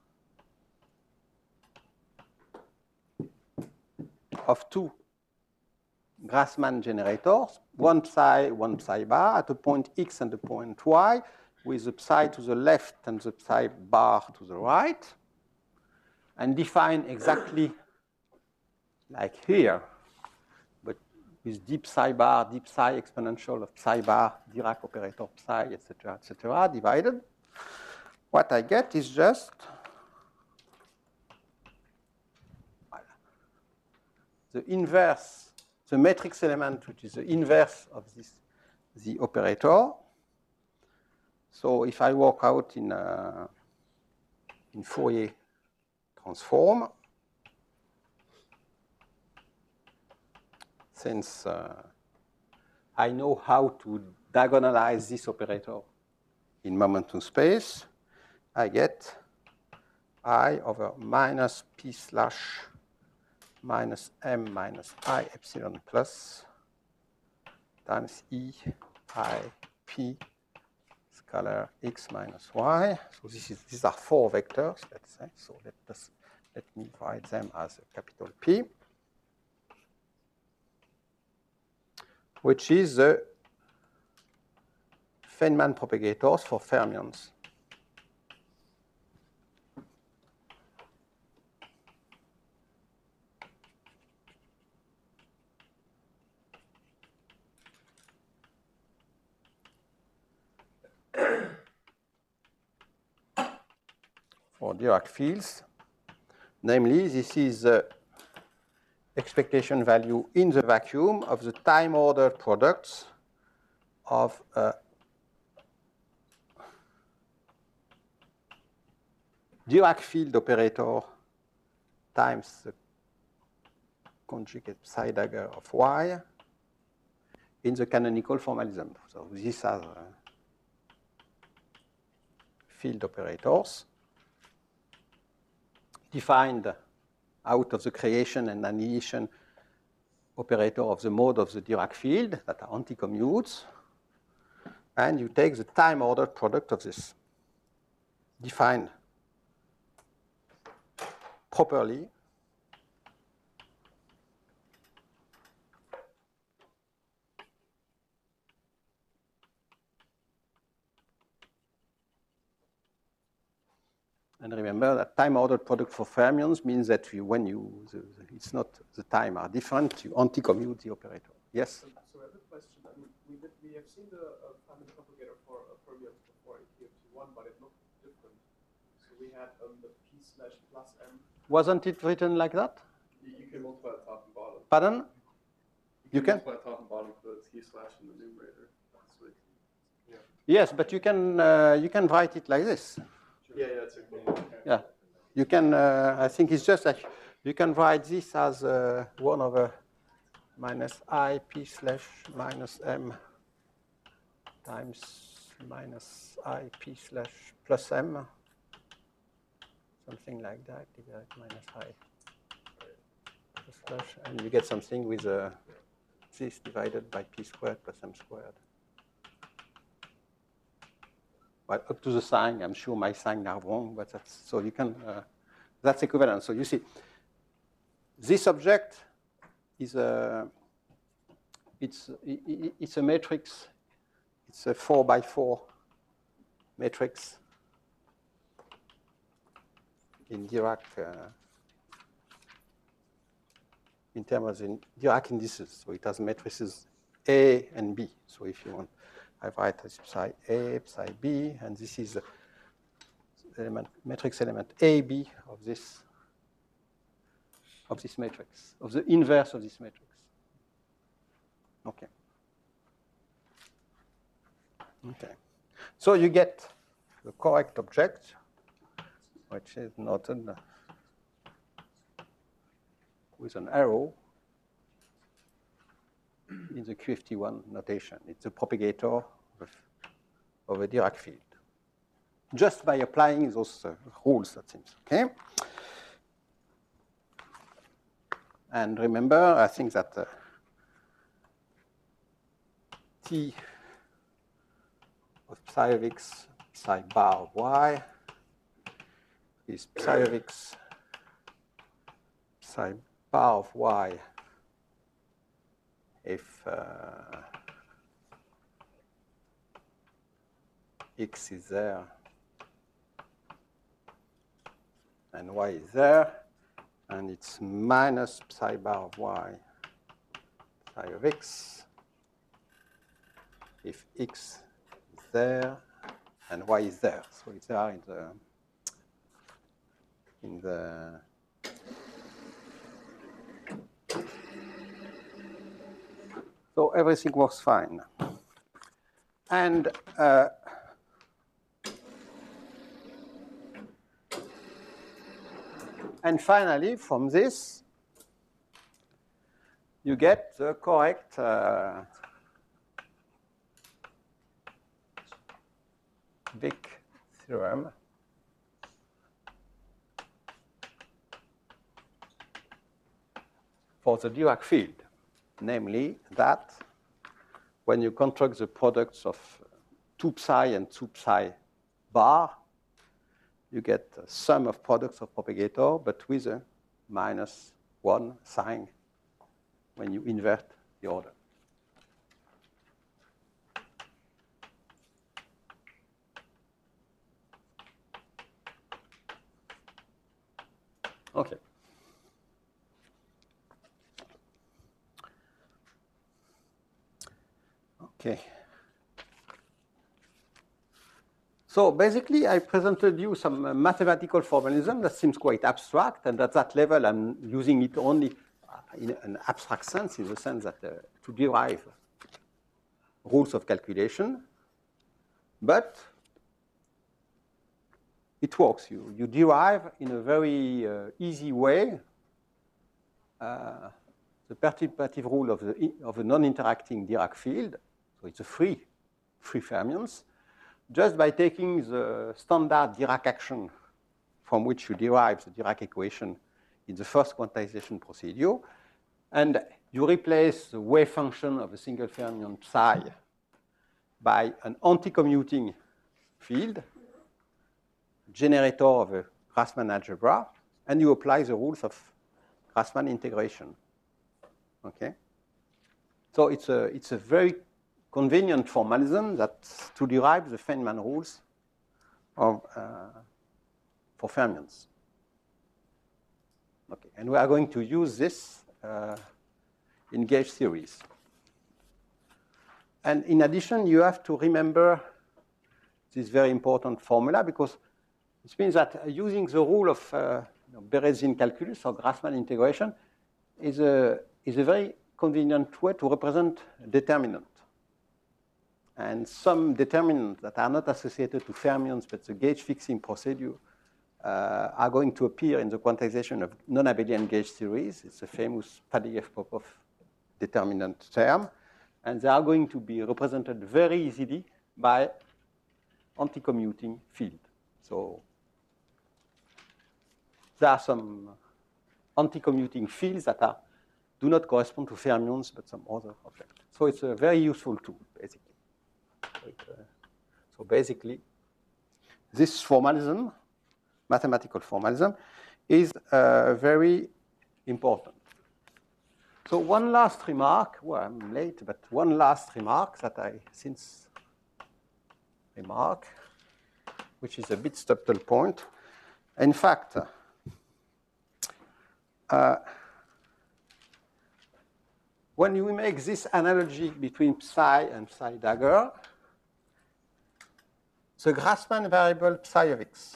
of two Grassmann generators, one psi, one psi bar, at a point x and a point y, with the psi to the left and the psi bar to the right, and define exactly like here, but with deep psi bar, deep psi exponential of psi bar, Dirac operator psi, et cetera, et cetera, divided. What I get is just the inverse, the matrix element, which is the inverse of this, the operator. So if I work out in, uh, in Fourier transform, since uh, I know how to diagonalize this operator in momentum space, I get I over minus p slash minus m minus I epsilon plus times E I P scalar x minus y. So this is, these are four vectors, let's say. So let us let me write them as a capital P, which is the Feynman propagators for fermions. For Dirac fields. Namely, this is the expectation value in the vacuum of the time-ordered products of a Dirac field operator times the conjugate psi dagger of y in the canonical formalism. So these are uh, field operators defined out of the creation and annihilation operator of the mode of the Dirac field that are anticommutes, and you take the time-ordered product of this defined properly and remember that time-ordered product for fermions means that you, when you, the, the, it's not the time are different, you anti-commute the operator. Yes? So, so I have a question. I mean, we, did, we have seen the uh, Feynman propagator for uh, fermions before in K F T one, but it looked different. So we had um, the P slash plus M. Wasn't it written like that? You, you can multiply the top and bottom. Pardon? You can, You can? multiply top and bottom for the T slash in the numerator. That's what, yeah. Yes, but you can, uh, you can write it like this. Yeah, yeah, that's okay. Yeah, you can, uh, I think it's just like, you can write this as uh, one over minus I P slash minus M times minus I P slash plus M, something like that, divided minus I slash, and you get something with uh, this divided by P squared plus M squared. But up to the sign, I'm sure my signs are wrong, but that's, so you can, uh, that's equivalent. So you see, this object is a, it's, it's a matrix, it's a four by four matrix in Dirac, uh, in terms of Dirac indices. So it has matrices A and B. So if you want, I write as psi A, psi B, and this is the element, matrix element A B of this of this matrix, of the inverse of this matrix. Okay. Okay. So you get the correct object, which is noted with an arrow in the Q F T one notation. It's a propagator of, of a Dirac field. Just by applying those uh, rules, that seems, okay? And remember, I think that uh, T of psi of x, psi bar of y is psi of x, psi bar of y if uh, x is there and y is there, and it's minus psi bar of y psi of x if x is there and y is there. So it's there in the in the so everything works fine. And uh, and finally, from this, you get the correct uh, Wick theorem for the Dirac field, namely that when you construct the products of two psi and two psi bar, you get a sum of products of propagator, but with a minus one sign when you invert the order. Okay. Okay. So basically, I presented you some uh, mathematical formalism that seems quite abstract, and at that level, I'm using it only uh, in an abstract sense, in the sense that uh, to derive rules of calculation. But it works. You, you derive in a very uh, easy way uh, the perturbative rule of, the, of a non-interacting Dirac field. So it's a free, free fermions, just by taking the standard Dirac action from which you derive the Dirac equation in the first quantization procedure, and you replace the wave function of a single fermion psi by an anti-commuting field, generator of a Grassmann algebra, and you apply the rules of Grassmann integration. Okay? So it's a, it's a very convenient formalism that to derive the Feynman rules of, uh, for fermions. Okay, and we are going to use this uh, in gauge theories. And in addition, you have to remember this very important formula, because it means that using the rule of uh, you know, Berezin calculus or Grassmann integration is a, is a very convenient way to represent a determinant. And some determinants that are not associated to fermions, but the gauge fixing procedure, uh, are going to appear in the quantization of non-abelian gauge theories. It's a famous Faddeev-Popov determinant term. And they are going to be represented very easily by anti-commuting field. So there are some anti-commuting fields that are, do not correspond to fermions, but some other object. So it's a very useful tool, basically. So basically, this formalism, mathematical formalism, is uh, very important. So one last remark, well, I'm late, but one last remark that I since remark, which is a bit subtle point. In fact, uh, when you make this analogy between psi and psi dagger, the Grassmann variable psi of x,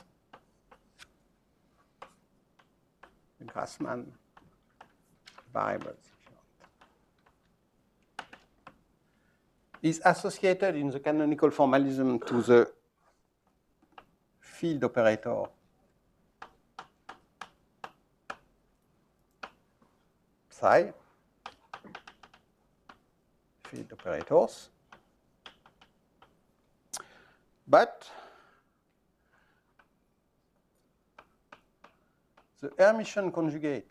the Grassmann variable, is associated in the canonical formalism to the field operator psi, field operators. But the Hermitian conjugate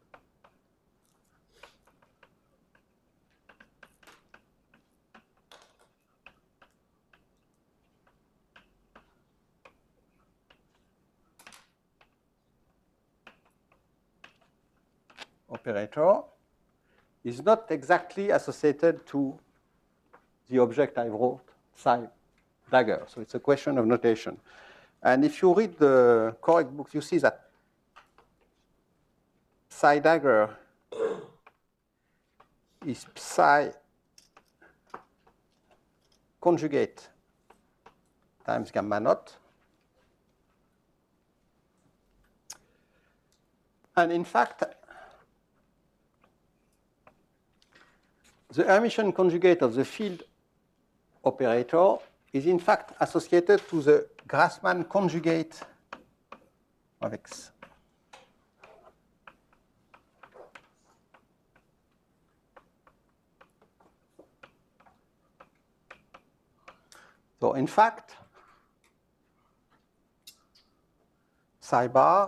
operator is not exactly associated to the object I wrote, psi dagger. So it's a question of notation. And if you read the correct book, you see that psi dagger is psi conjugate times gamma naught. And in fact, the Hermitian conjugate of the field operator is in fact associated to the Grassmann conjugate of X. So in fact, psi bar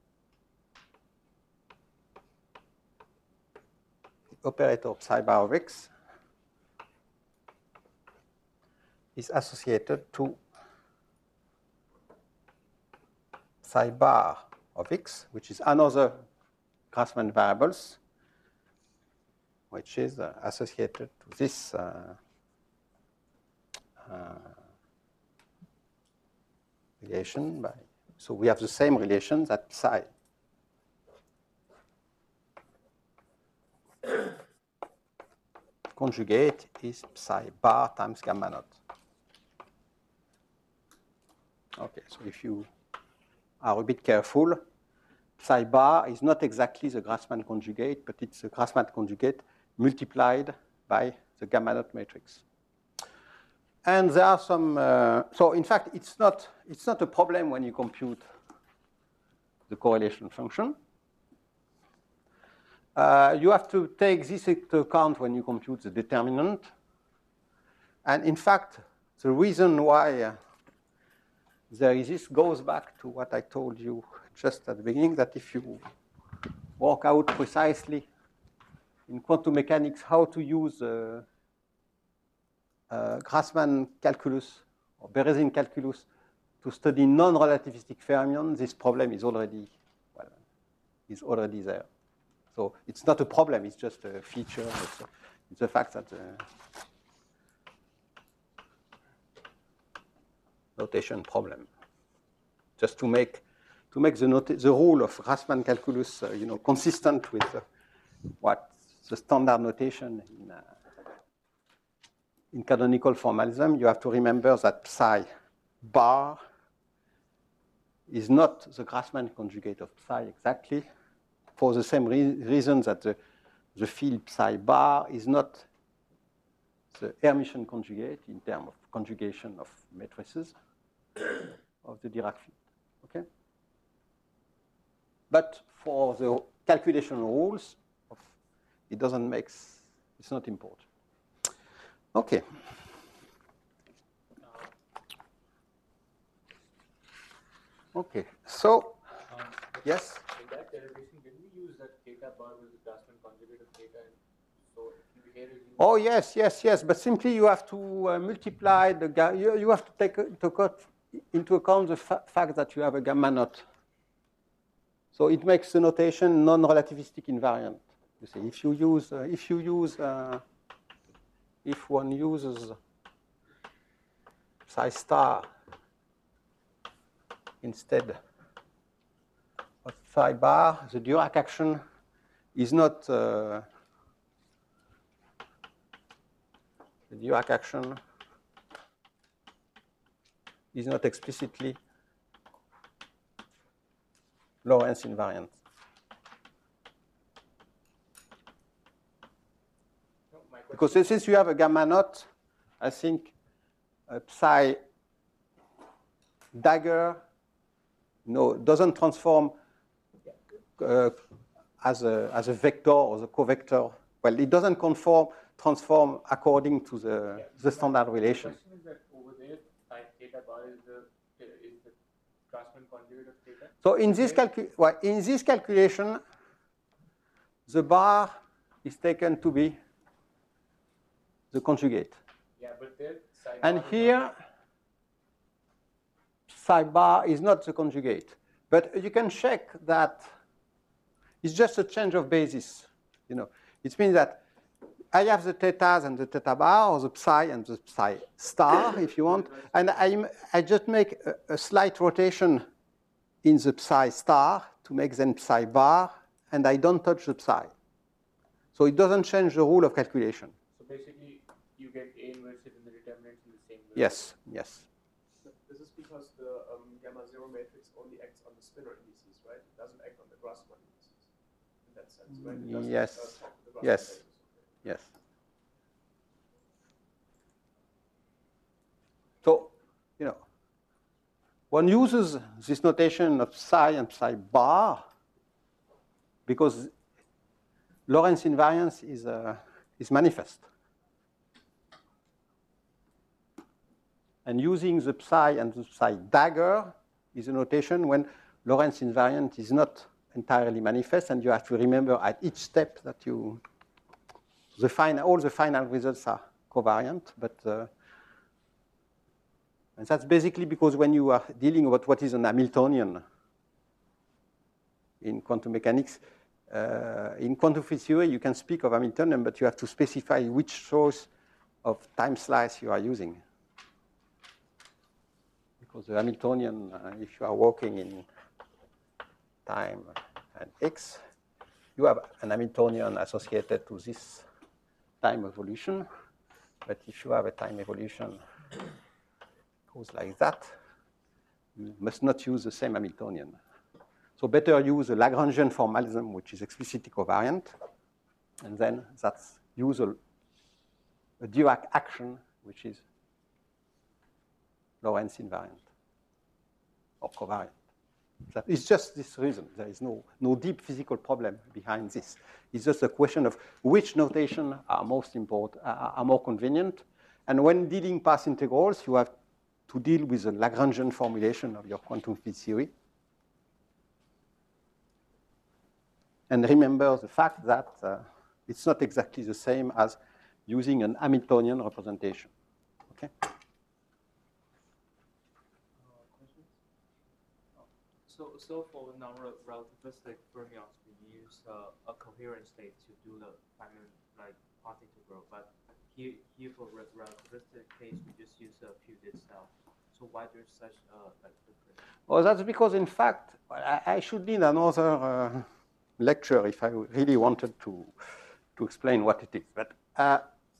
operator psi bar of X is associated to psi bar of X, which is another Grassmann variables, which is uh, associated to this uh, uh, relation. By, so we have the same relation that psi conjugate is psi bar times gamma naught. Okay, so if you are a bit careful, psi bar is not exactly the Grassmann conjugate, but it's the Grassmann conjugate multiplied by the gamma naught matrix. And there are some, uh, so in fact, it's not, it's not a problem when you compute the correlation function. Uh, you have to take this into account when you compute the determinant. And in fact, the reason why uh, there is this goes back to what I told you just at the beginning, that if you work out precisely in quantum mechanics how to use uh, uh, Grassmann calculus or Berezin calculus to study non-relativistic fermions, this problem is already, well, is already there. So it's not a problem, it's just a feature. It's, a, it's the fact that the notation problem. Just to make, to make the, the rule of Grassmann calculus uh, you know, consistent with uh, what the standard notation in, uh, in canonical formalism, you have to remember that psi bar is not the Grassmann conjugate of psi exactly, for the same re reason that the, the field psi bar is not the Hermitian conjugate in terms of conjugation of matrices of the Dirac field. Okay? But for the calculation rules, of, it doesn't make, it's not important. Okay. Okay, so, Um, yes? In that derivation, did we use that theta bar with the Grassmann conjugate of theta? So if here is Oh, yes, yes, yes, but simply you have to uh, multiply the, you, you have to take into account, into account the fa fact that you have a gamma naught. So it makes the notation non-relativistic invariant. You see, if you use, uh, if you use, uh, if one uses psi star instead of psi bar, the Dirac action is not uh, the Dirac action is not explicitly Lorentz invariant. no, my Because since you have a gamma naught, I think a psi dagger no, doesn't transform uh, as, a, as a vector or the covector. Well, it doesn't conform transform according to the, Yeah. the standard My relation. question is that over there, like theta bar is the is the Grassmann conjugate of theta. So in this, calcu well, in this calculation, the bar is taken to be the conjugate. Yeah, but there psi And bar is here, not- psi bar is not the conjugate. But you can check that it's just a change of basis. You know, it means that I have the thetas and the theta bar, or the psi and the psi star, if you want, and I, I just make a, a slight rotation in the psi star to make then psi bar, and I don't touch the psi. So it doesn't change the rule of calculation. So basically, you get A inverse in the determinants in the same way. Yes, yes. This is because the um, gamma zero matrix only acts on the spinor indices, right? It doesn't act on the Grassmann indices in that sense, right? It doesn't, Yes. uh, talk to the Grassmann Yes. values. Yes. So, you know, one uses this notation of psi and psi bar because Lorentz invariance is, uh, is manifest. And using the psi and the psi dagger is a notation when Lorentz invariant is not entirely manifest, and you have to remember at each step that you The final, all the final results are covariant, but uh, and that's basically because when you are dealing with what is an Hamiltonian in quantum mechanics, uh, in quantum field theory, you can speak of Hamiltonian, but you have to specify which source of time slice you are using. Because the Hamiltonian, uh, if you are working in time and x, you have an Hamiltonian associated to this time evolution, but if you have a time evolution goes like that, you must not use the same Hamiltonian. So better use a Lagrangian formalism, which is explicitly covariant, and then that's use a, a Dirac action, which is Lorentz invariant or covariant. That is just this reason. There is no, no deep physical problem behind this. It's just a question of which notation are most important, are, are more convenient. And when dealing path integrals, you have to deal with the Lagrangian formulation of your quantum field theory. And remember the fact that uh, it's not exactly the same as using an Hamiltonian representation. Okay? So, so for non-relativistic fermions, we use uh, a coherent state to do the final like path integral. But here, here for re relativistic case, we just use a field itself. So why there's such a like difference? Well, that's because, in fact, I, I should need another uh, lecture if I really wanted to to explain what it is. But uh,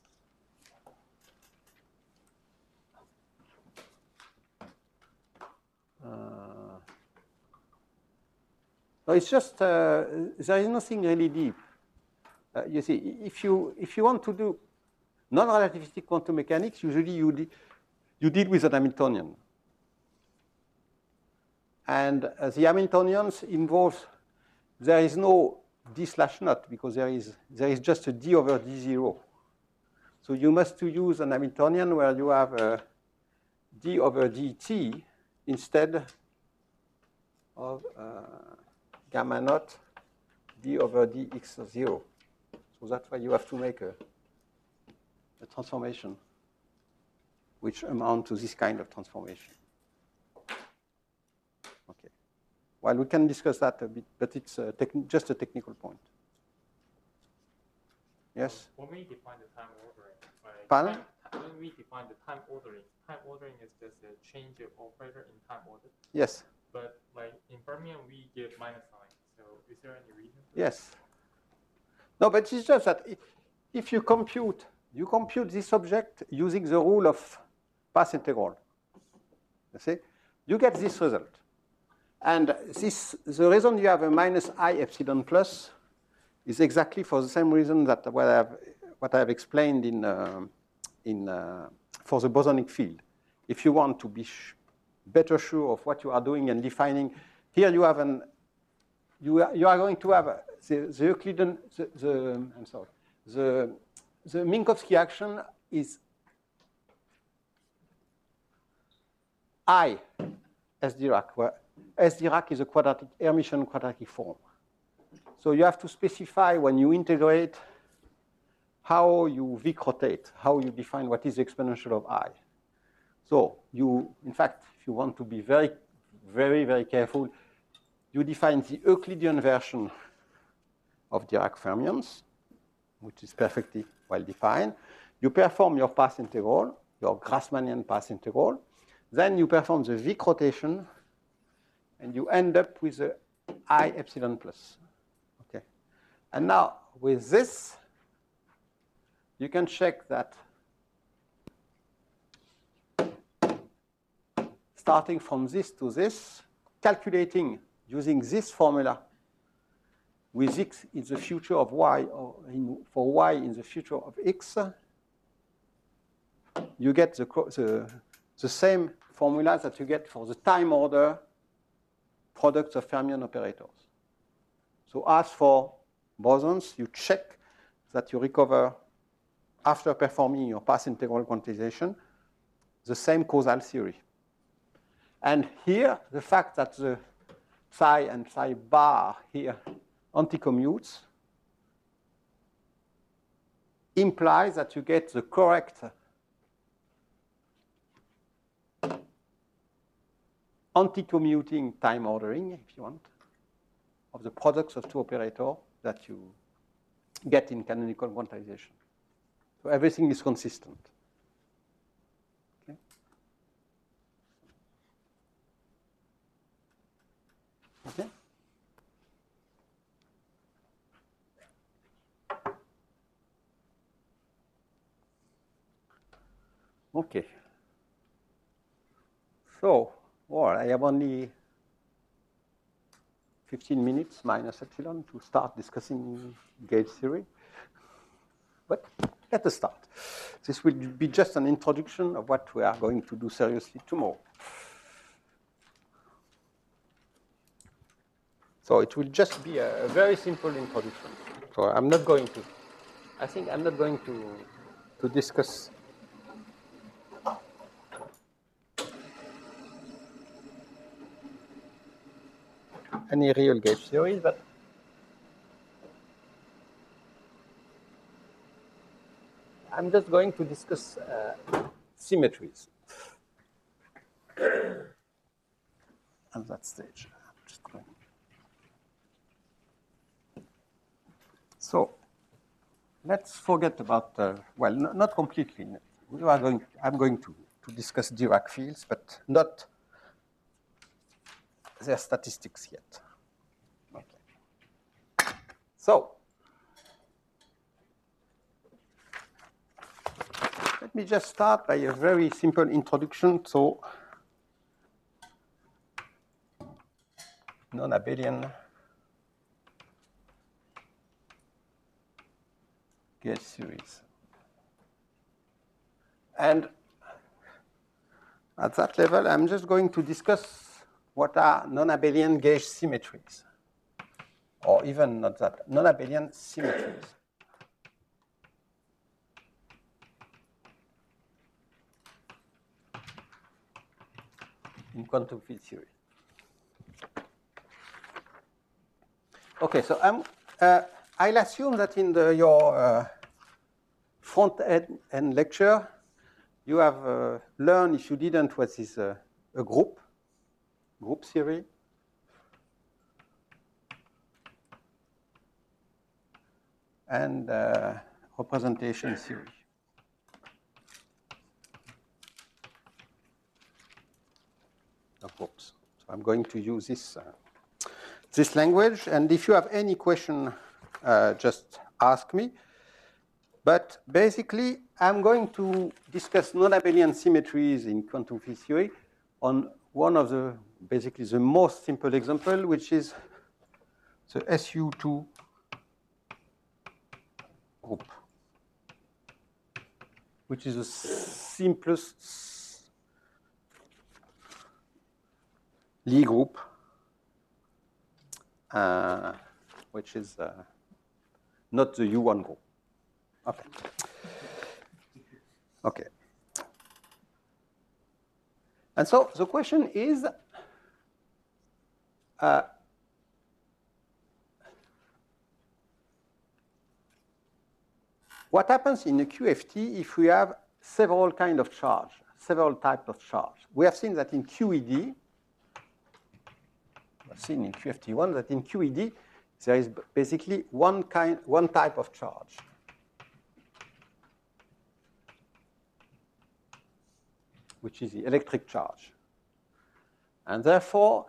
uh, no, it's just uh, there is nothing really deep. Uh, you see, if you if you want to do non-relativistic quantum mechanics, usually you de you deal with an Hamiltonian. And uh, the Hamiltonians involve, there is no d slash naught because there is, there is just a d over d zero. So you must to use an Hamiltonian where you have a d over dt instead of uh, gamma naught d over dx zero. So that's why you have to make a, a transformation which amount to this kind of transformation. Okay. Well, we can discuss that a bit, but it's a just a technical point. Yes? When we define the time ordering, like Pardon? time, when we define the time ordering, time ordering is just a change of operator in time order. Yes. But like in fermion, we give minus sign. So is there any reason? For Yes. No, but it's just that if you compute, you compute this object using the rule of path integral. You see? You get this result. And this, the reason you have a minus I epsilon plus is exactly for the same reason that what I have, what I have explained in, uh, in, uh, for the bosonic field. If you want to be sh better sure of what you are doing and defining, here you have an, you are, you are going to have a, the, the Euclidean, the, the, I'm sorry, the, the Minkowski action is I S Dirac, where S Dirac is a quadratic Hermitian quadratic form. So you have to specify when you integrate how you Vic rotate, how you define what is the exponential of I. So you, in fact, if you want to be very, very, very careful, you define the Euclidean version of Dirac fermions, which is perfectly well defined. You perform your path integral, your Grassmannian path integral. Then you perform the Vic rotation, and you end up with a I epsilon plus. Okay. And now with this, you can check that starting from this to this, calculating using this formula with x in the future of y, or in, for y in the future of x, you get the, the, the same formula that you get for the time order products of fermion operators. So as for bosons, you check that you recover, after performing your path integral quantization, the same causal theory. And here, the fact that the psi and psi bar here anticommutes implies that you get the correct anti-commuting time ordering, if you want, of the products of two operators that you get in canonical quantization. So everything is consistent. Okay. Okay. Okay. So, well, I have only fifteen minutes minus epsilon to start discussing gauge theory. But let us start. This will be just an introduction of what we are going to do seriously tomorrow. So it will just be a, a very simple introduction. So I'm not going to, I think I'm not going to, to discuss any real gauge theories, but I'm just going to discuss uh, symmetries at that stage. I'm just going. So let's forget about, uh, well, no, not completely. We are going, I'm going to, to discuss Dirac fields, but not their statistics yet. Okay. So let me just start by a very simple introduction. So non-abelian gauge series. And at that level, I'm just going to discuss what are non-abelian gauge symmetries, or even not that, non-abelian symmetries. In quantum field theory. Okay, so I'm, uh, I'll assume that in the, your uh, front end, end lecture, you have uh, learned, if you didn't, what is uh, a group, group theory. And uh, representation theory. Of groups. So I'm going to use this, uh, this language. And if you have any question, uh, just ask me. But basically, I'm going to discuss non-abelian symmetries in quantum field theory on one of the, basically the most simple example, which is the S U two group, which is the simplest Lie group, uh, which is uh, not the U one group. Okay. Okay. And so the question is, uh, what happens in a Q F T if we have several kinds of charge, several types of charge? We have seen that in Q E D, we have seen in Q F T one that in Q E D there is basically one kind, one type of charge. Which is the electric charge. And therefore,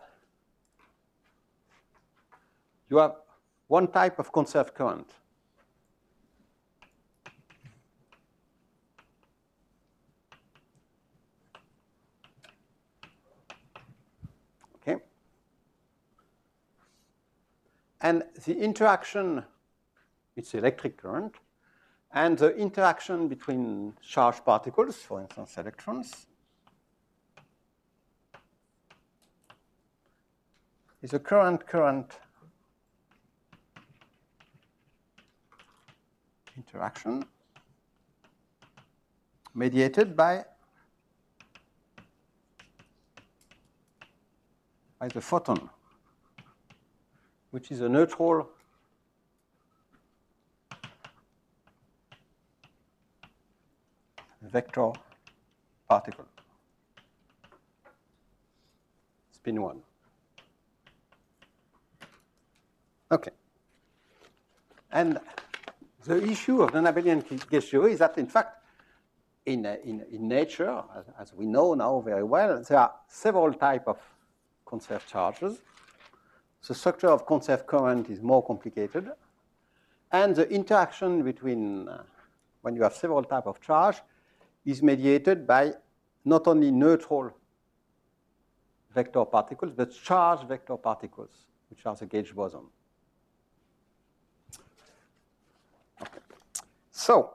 you have one type of conserved current. Okay? And the interaction, it's electric current, and the interaction between charged particles, for instance, electrons, is a current-current interaction mediated by, by the photon, which is a neutral vector particle, spin one. Okay. And the issue of non-abelian gauge theory is that, in fact, in, uh, in, in nature, as, as we know now very well, there are several types of conserved charges. The structure of conserved current is more complicated. And the interaction between, uh, when you have several types of charge, is mediated by not only neutral vector particles, but charged vector particles, which are the gauge boson. Okay. So,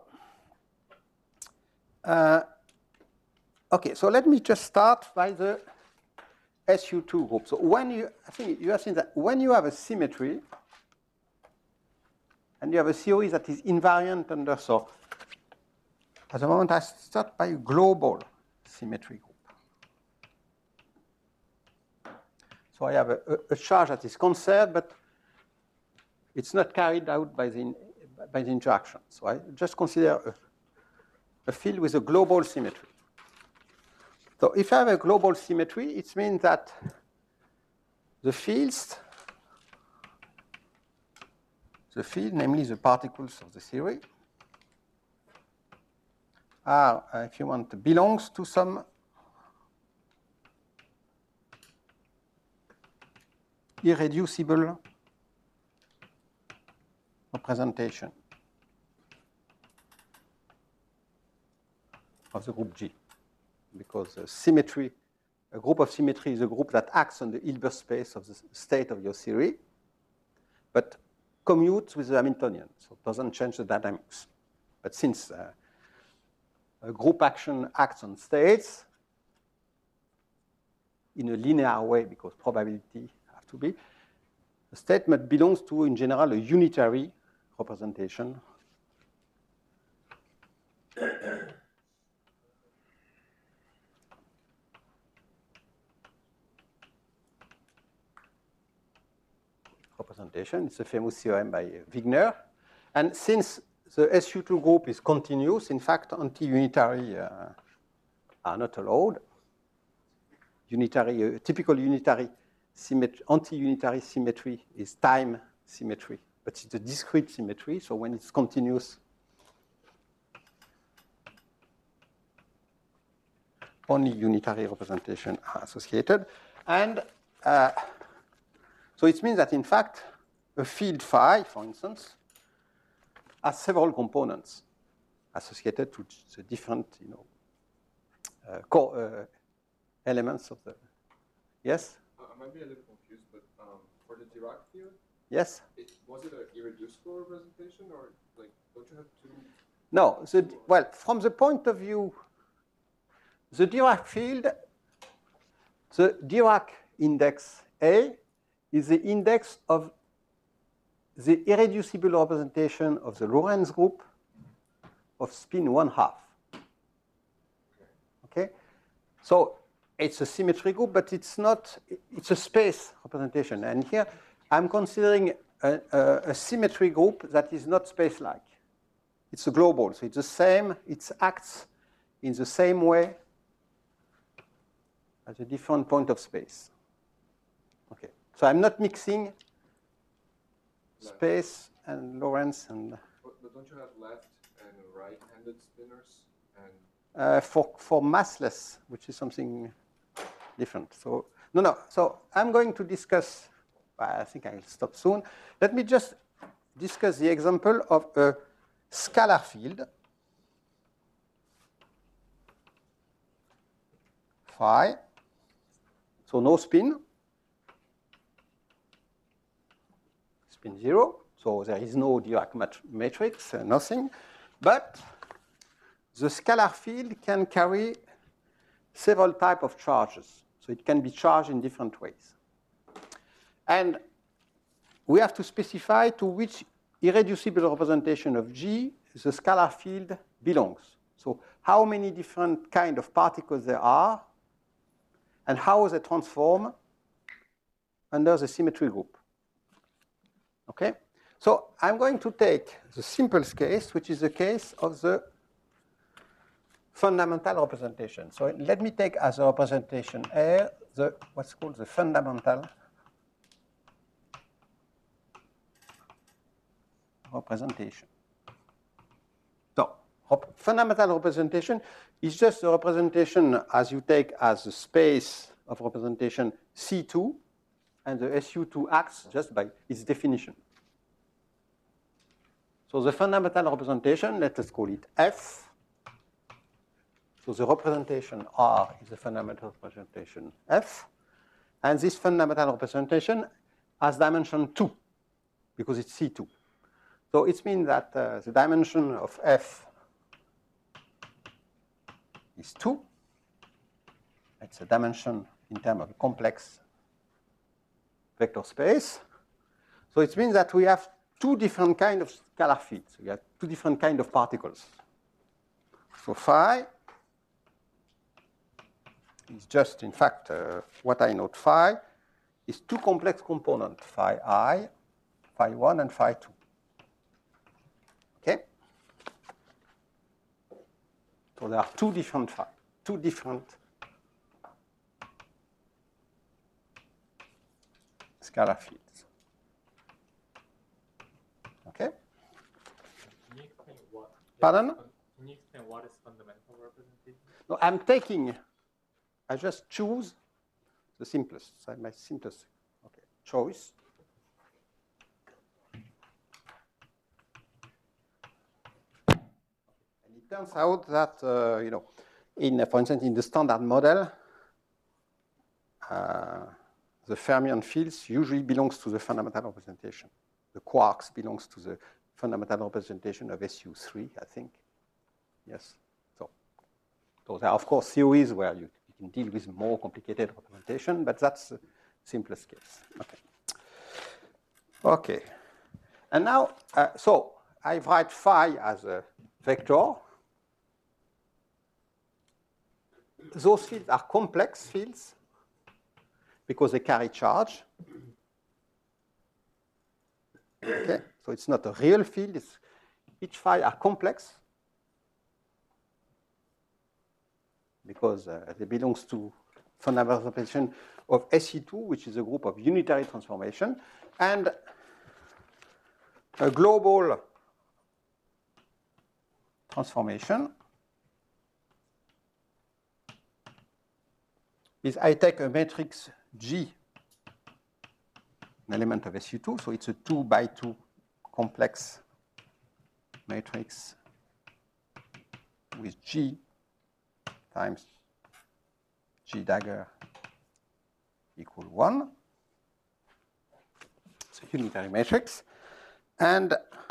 uh, okay, so let me just start by the S U two group. So when you, I think you have seen that when you have a symmetry, and you have a theory that is invariant under, so at the moment I start by a global symmetry group. So I have a, a, a charge that is conserved, but it's not carried out by the, by the interaction. So I just consider a, a field with a global symmetry. So if I have a global symmetry, it means that the fields, the field, namely the particles of the theory, are, uh, if you want, belongs to some irreducible representation of the group G. Because a symmetry, a group of symmetry is a group that acts on the Hilbert space of the state of your theory, but commutes with the Hamiltonian, so it doesn't change the dynamics. But since uh, a group action acts on states in a linear way, because probability have to be, the statement belongs to, in general, a unitary representation representation. It's a famous theorem by Wigner. And since the S U two group is continuous, in fact, anti-unitary uh, are not allowed. Unitary, uh, typical unitary symmetry, anti-unitary symmetry is time symmetry, but it's a discrete symmetry, so when it's continuous, only unitary representation are associated. And uh, so it means that, in fact, a field phi, for instance, has several components associated to the different, you know, uh, core uh, elements of the. Yes? Uh, I might be a little confused, but um, for the Dirac field, yes? it, was it an irreducible representation, or like, don't you have two? No. The, well, from the point of view, the Dirac field, the Dirac index A is the index of the irreducible representation of the Lorentz group of spin one half. So it's a symmetry group, but it's not, it's a space representation. And here I'm considering a, a, a symmetry group that is not space-like. It's a global, so it's the same, it acts in the same way at a different point of space. Okay, so I'm not mixing space and Lorentz and. But, but don't you have left and right-handed spinors? And uh, for for massless, which is something different. So no, no. So I'm going to discuss. I think I'll stop soon. Let me just discuss the example of a scalar field phi. So no spin. Spin zero. So there is no Dirac mat matrix, uh, nothing. But the scalar field can carry several types of charges. So it can be charged in different ways. And we have to specify to which irreducible representation of G the scalar field belongs. So how many different kind of particles there are and how they transform under the symmetry group. Okay? So I'm going to take the simplest case, which is the case of the fundamental representation. So let me take as a representation R the what's called the fundamental representation. So rep fundamental representation is just a representation as you take as a space of representation C two, and the S U two acts just by its definition. So the fundamental representation, let us call it F. So the representation R is the fundamental representation F. And this fundamental representation has dimension two, because it's C two. So it means that uh, the dimension of F is two. It's a dimension in terms of a complex vector space. So it means that we have two different kinds of scalar fields. We have two different kinds of particles. So phi is just, in fact, uh, what I note phi is two complex components, phi I, phi one, and phi two. Okay? So there are two different phi, two different scalar fields. Okay? Can you explain what? Pardon? Can you explain what is fundamental representation? No, I'm taking, I just choose the simplest, my simplest okay, choice. And it turns out that, uh, you know, in, uh, for instance, in the standard model, uh, the fermion fields usually belongs to the fundamental representation. The quarks belongs to the fundamental representation of S U three, I think. Yes. So, so there are, of course, theories where you, you can deal with more complicated representation, but that's the simplest case. Okay. Okay. And now, uh, so I write phi as a vector. Those fields are complex fields because they carry charge. Okay, so it's not a real field. It's, each phi are complex because uh, they belongs to fundamental representation of S E two, which is a group of unitary transformation, and a global transformation is I take a matrix G, an element of S U two, so it's a two by two complex matrix with G times G dagger equal one. It's a unitary matrix. And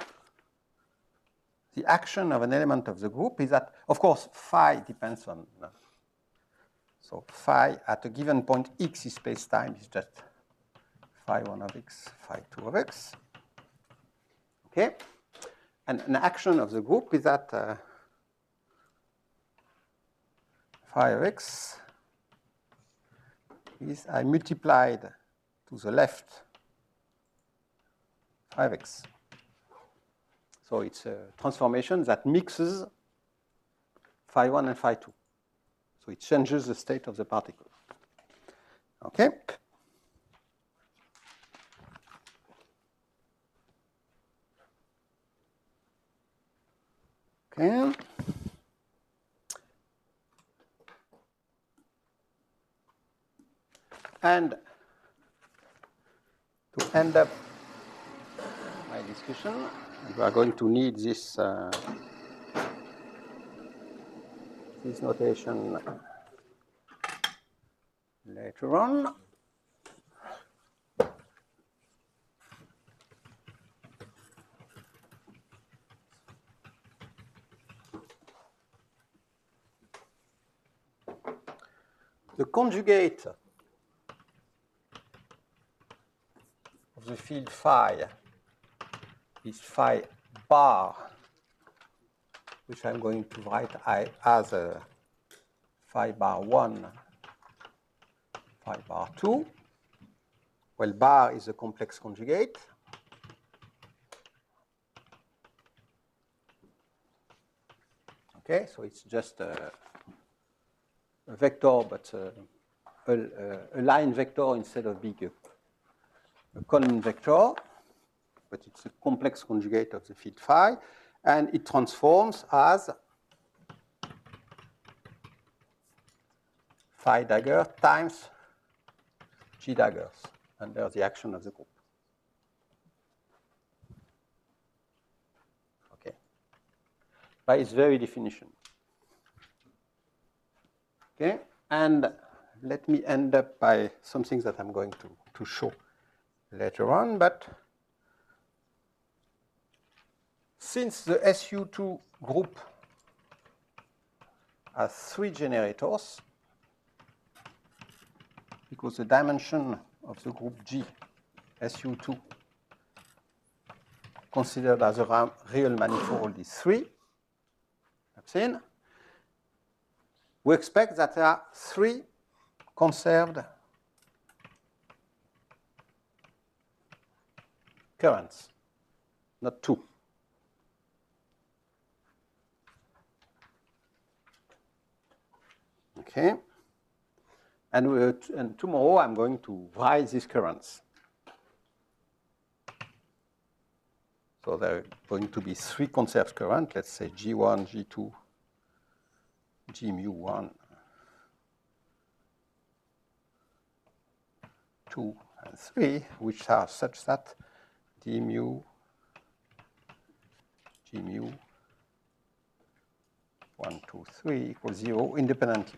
the action of an element of the group is that, of course, phi depends on, uh, so phi at a given point x is space-time is just phi one of x, phi two of x. Okay? And an action of the group is that uh, phi of x is I multiplied to the left five x. So it's a transformation that mixes phi one and phi two. So it changes the state of the particle. Okay? Okay. And to end up my discussion, we are going to need this, uh, this notation later on. The conjugate of the field phi is phi bar, which I'm going to write as a phi bar one, phi bar two. Well, bar is a complex conjugate. Okay, so it's just a, a vector, but a, a, a line vector instead of being a, a column vector. But it's a complex conjugate of the field phi, and it transforms as phi dagger times g daggers under the action of the group. Okay, by its very definition. Okay, and let me end up by something that I'm going to, to show later on, but since the S U two group has three generators, because the dimension of the group G, S U two, considered as a real manifold is three, I've seen, we expect that there are three conserved currents, not two. Okay, and, we, and tomorrow I'm going to write these currents. So there are going to be three conserved currents, let's say G one, G two, G mu one, two, and three, which are such that D mu, G mu, one, two, three equals zero independently.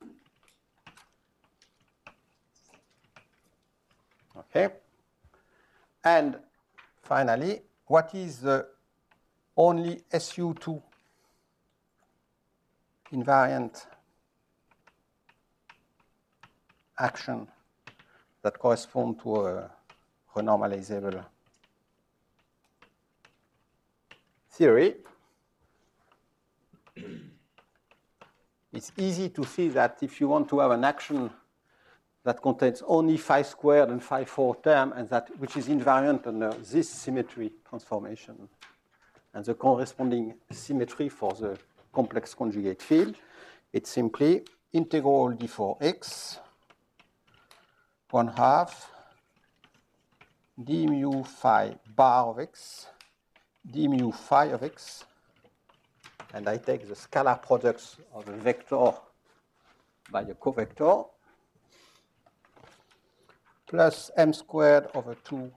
Okay, and finally, what is the only S U two invariant action that corresponds to a renormalizable theory? It's easy to see that if you want to have an action that contains only phi squared and phi four term, and that which is invariant under this symmetry transformation, and the corresponding symmetry for the complex conjugate field, it's simply integral d four x, one half d mu phi bar of x, d mu phi of x, and I take the scalar products of a vector by a covector, plus m squared over two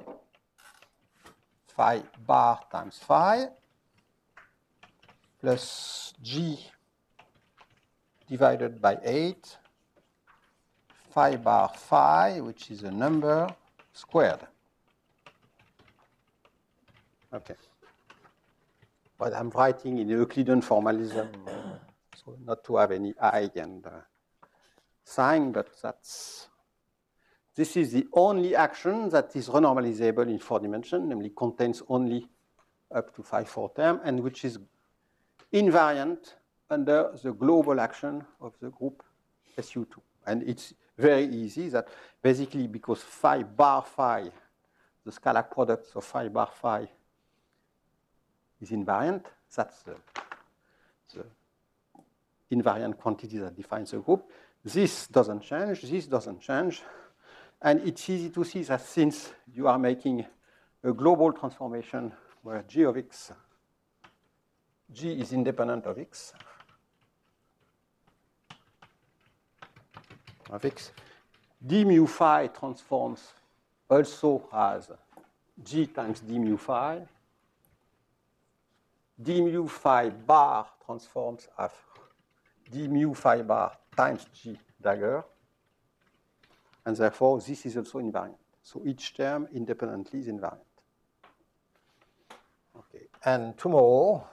phi bar times phi, plus g divided by eight phi bar phi, which is a number squared. Okay. But I'm writing in Euclidean formalism, so not to have any I and uh, sign, but that's, this is the only action that is renormalizable in four dimensions, namely contains only up to phi four term, and which is invariant under the global action of the group S U two. And it's very easy, that basically because phi bar phi, the scalar product of phi bar phi is invariant, that's the, the invariant quantity that defines the group. This doesn't change, this doesn't change. And it's easy to see that since you are making a global transformation where G of X, G is independent of X, of X, d mu phi transforms also as G times d mu phi. D mu phi bar transforms as d mu phi bar times G dagger. And therefore, this is also invariant. So each term independently is invariant. Okay, and tomorrow,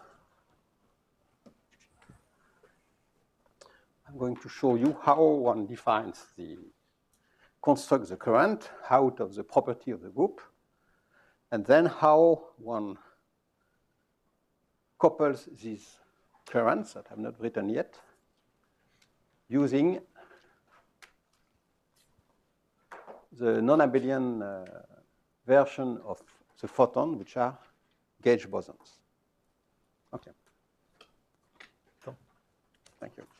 I'm going to show you how one defines the, constructs the current out of the property of the group, and then how one couples these currents that I have not written yet using the non-abelian uh, version of the photon, which are gauge bosons. Okay. Thank you.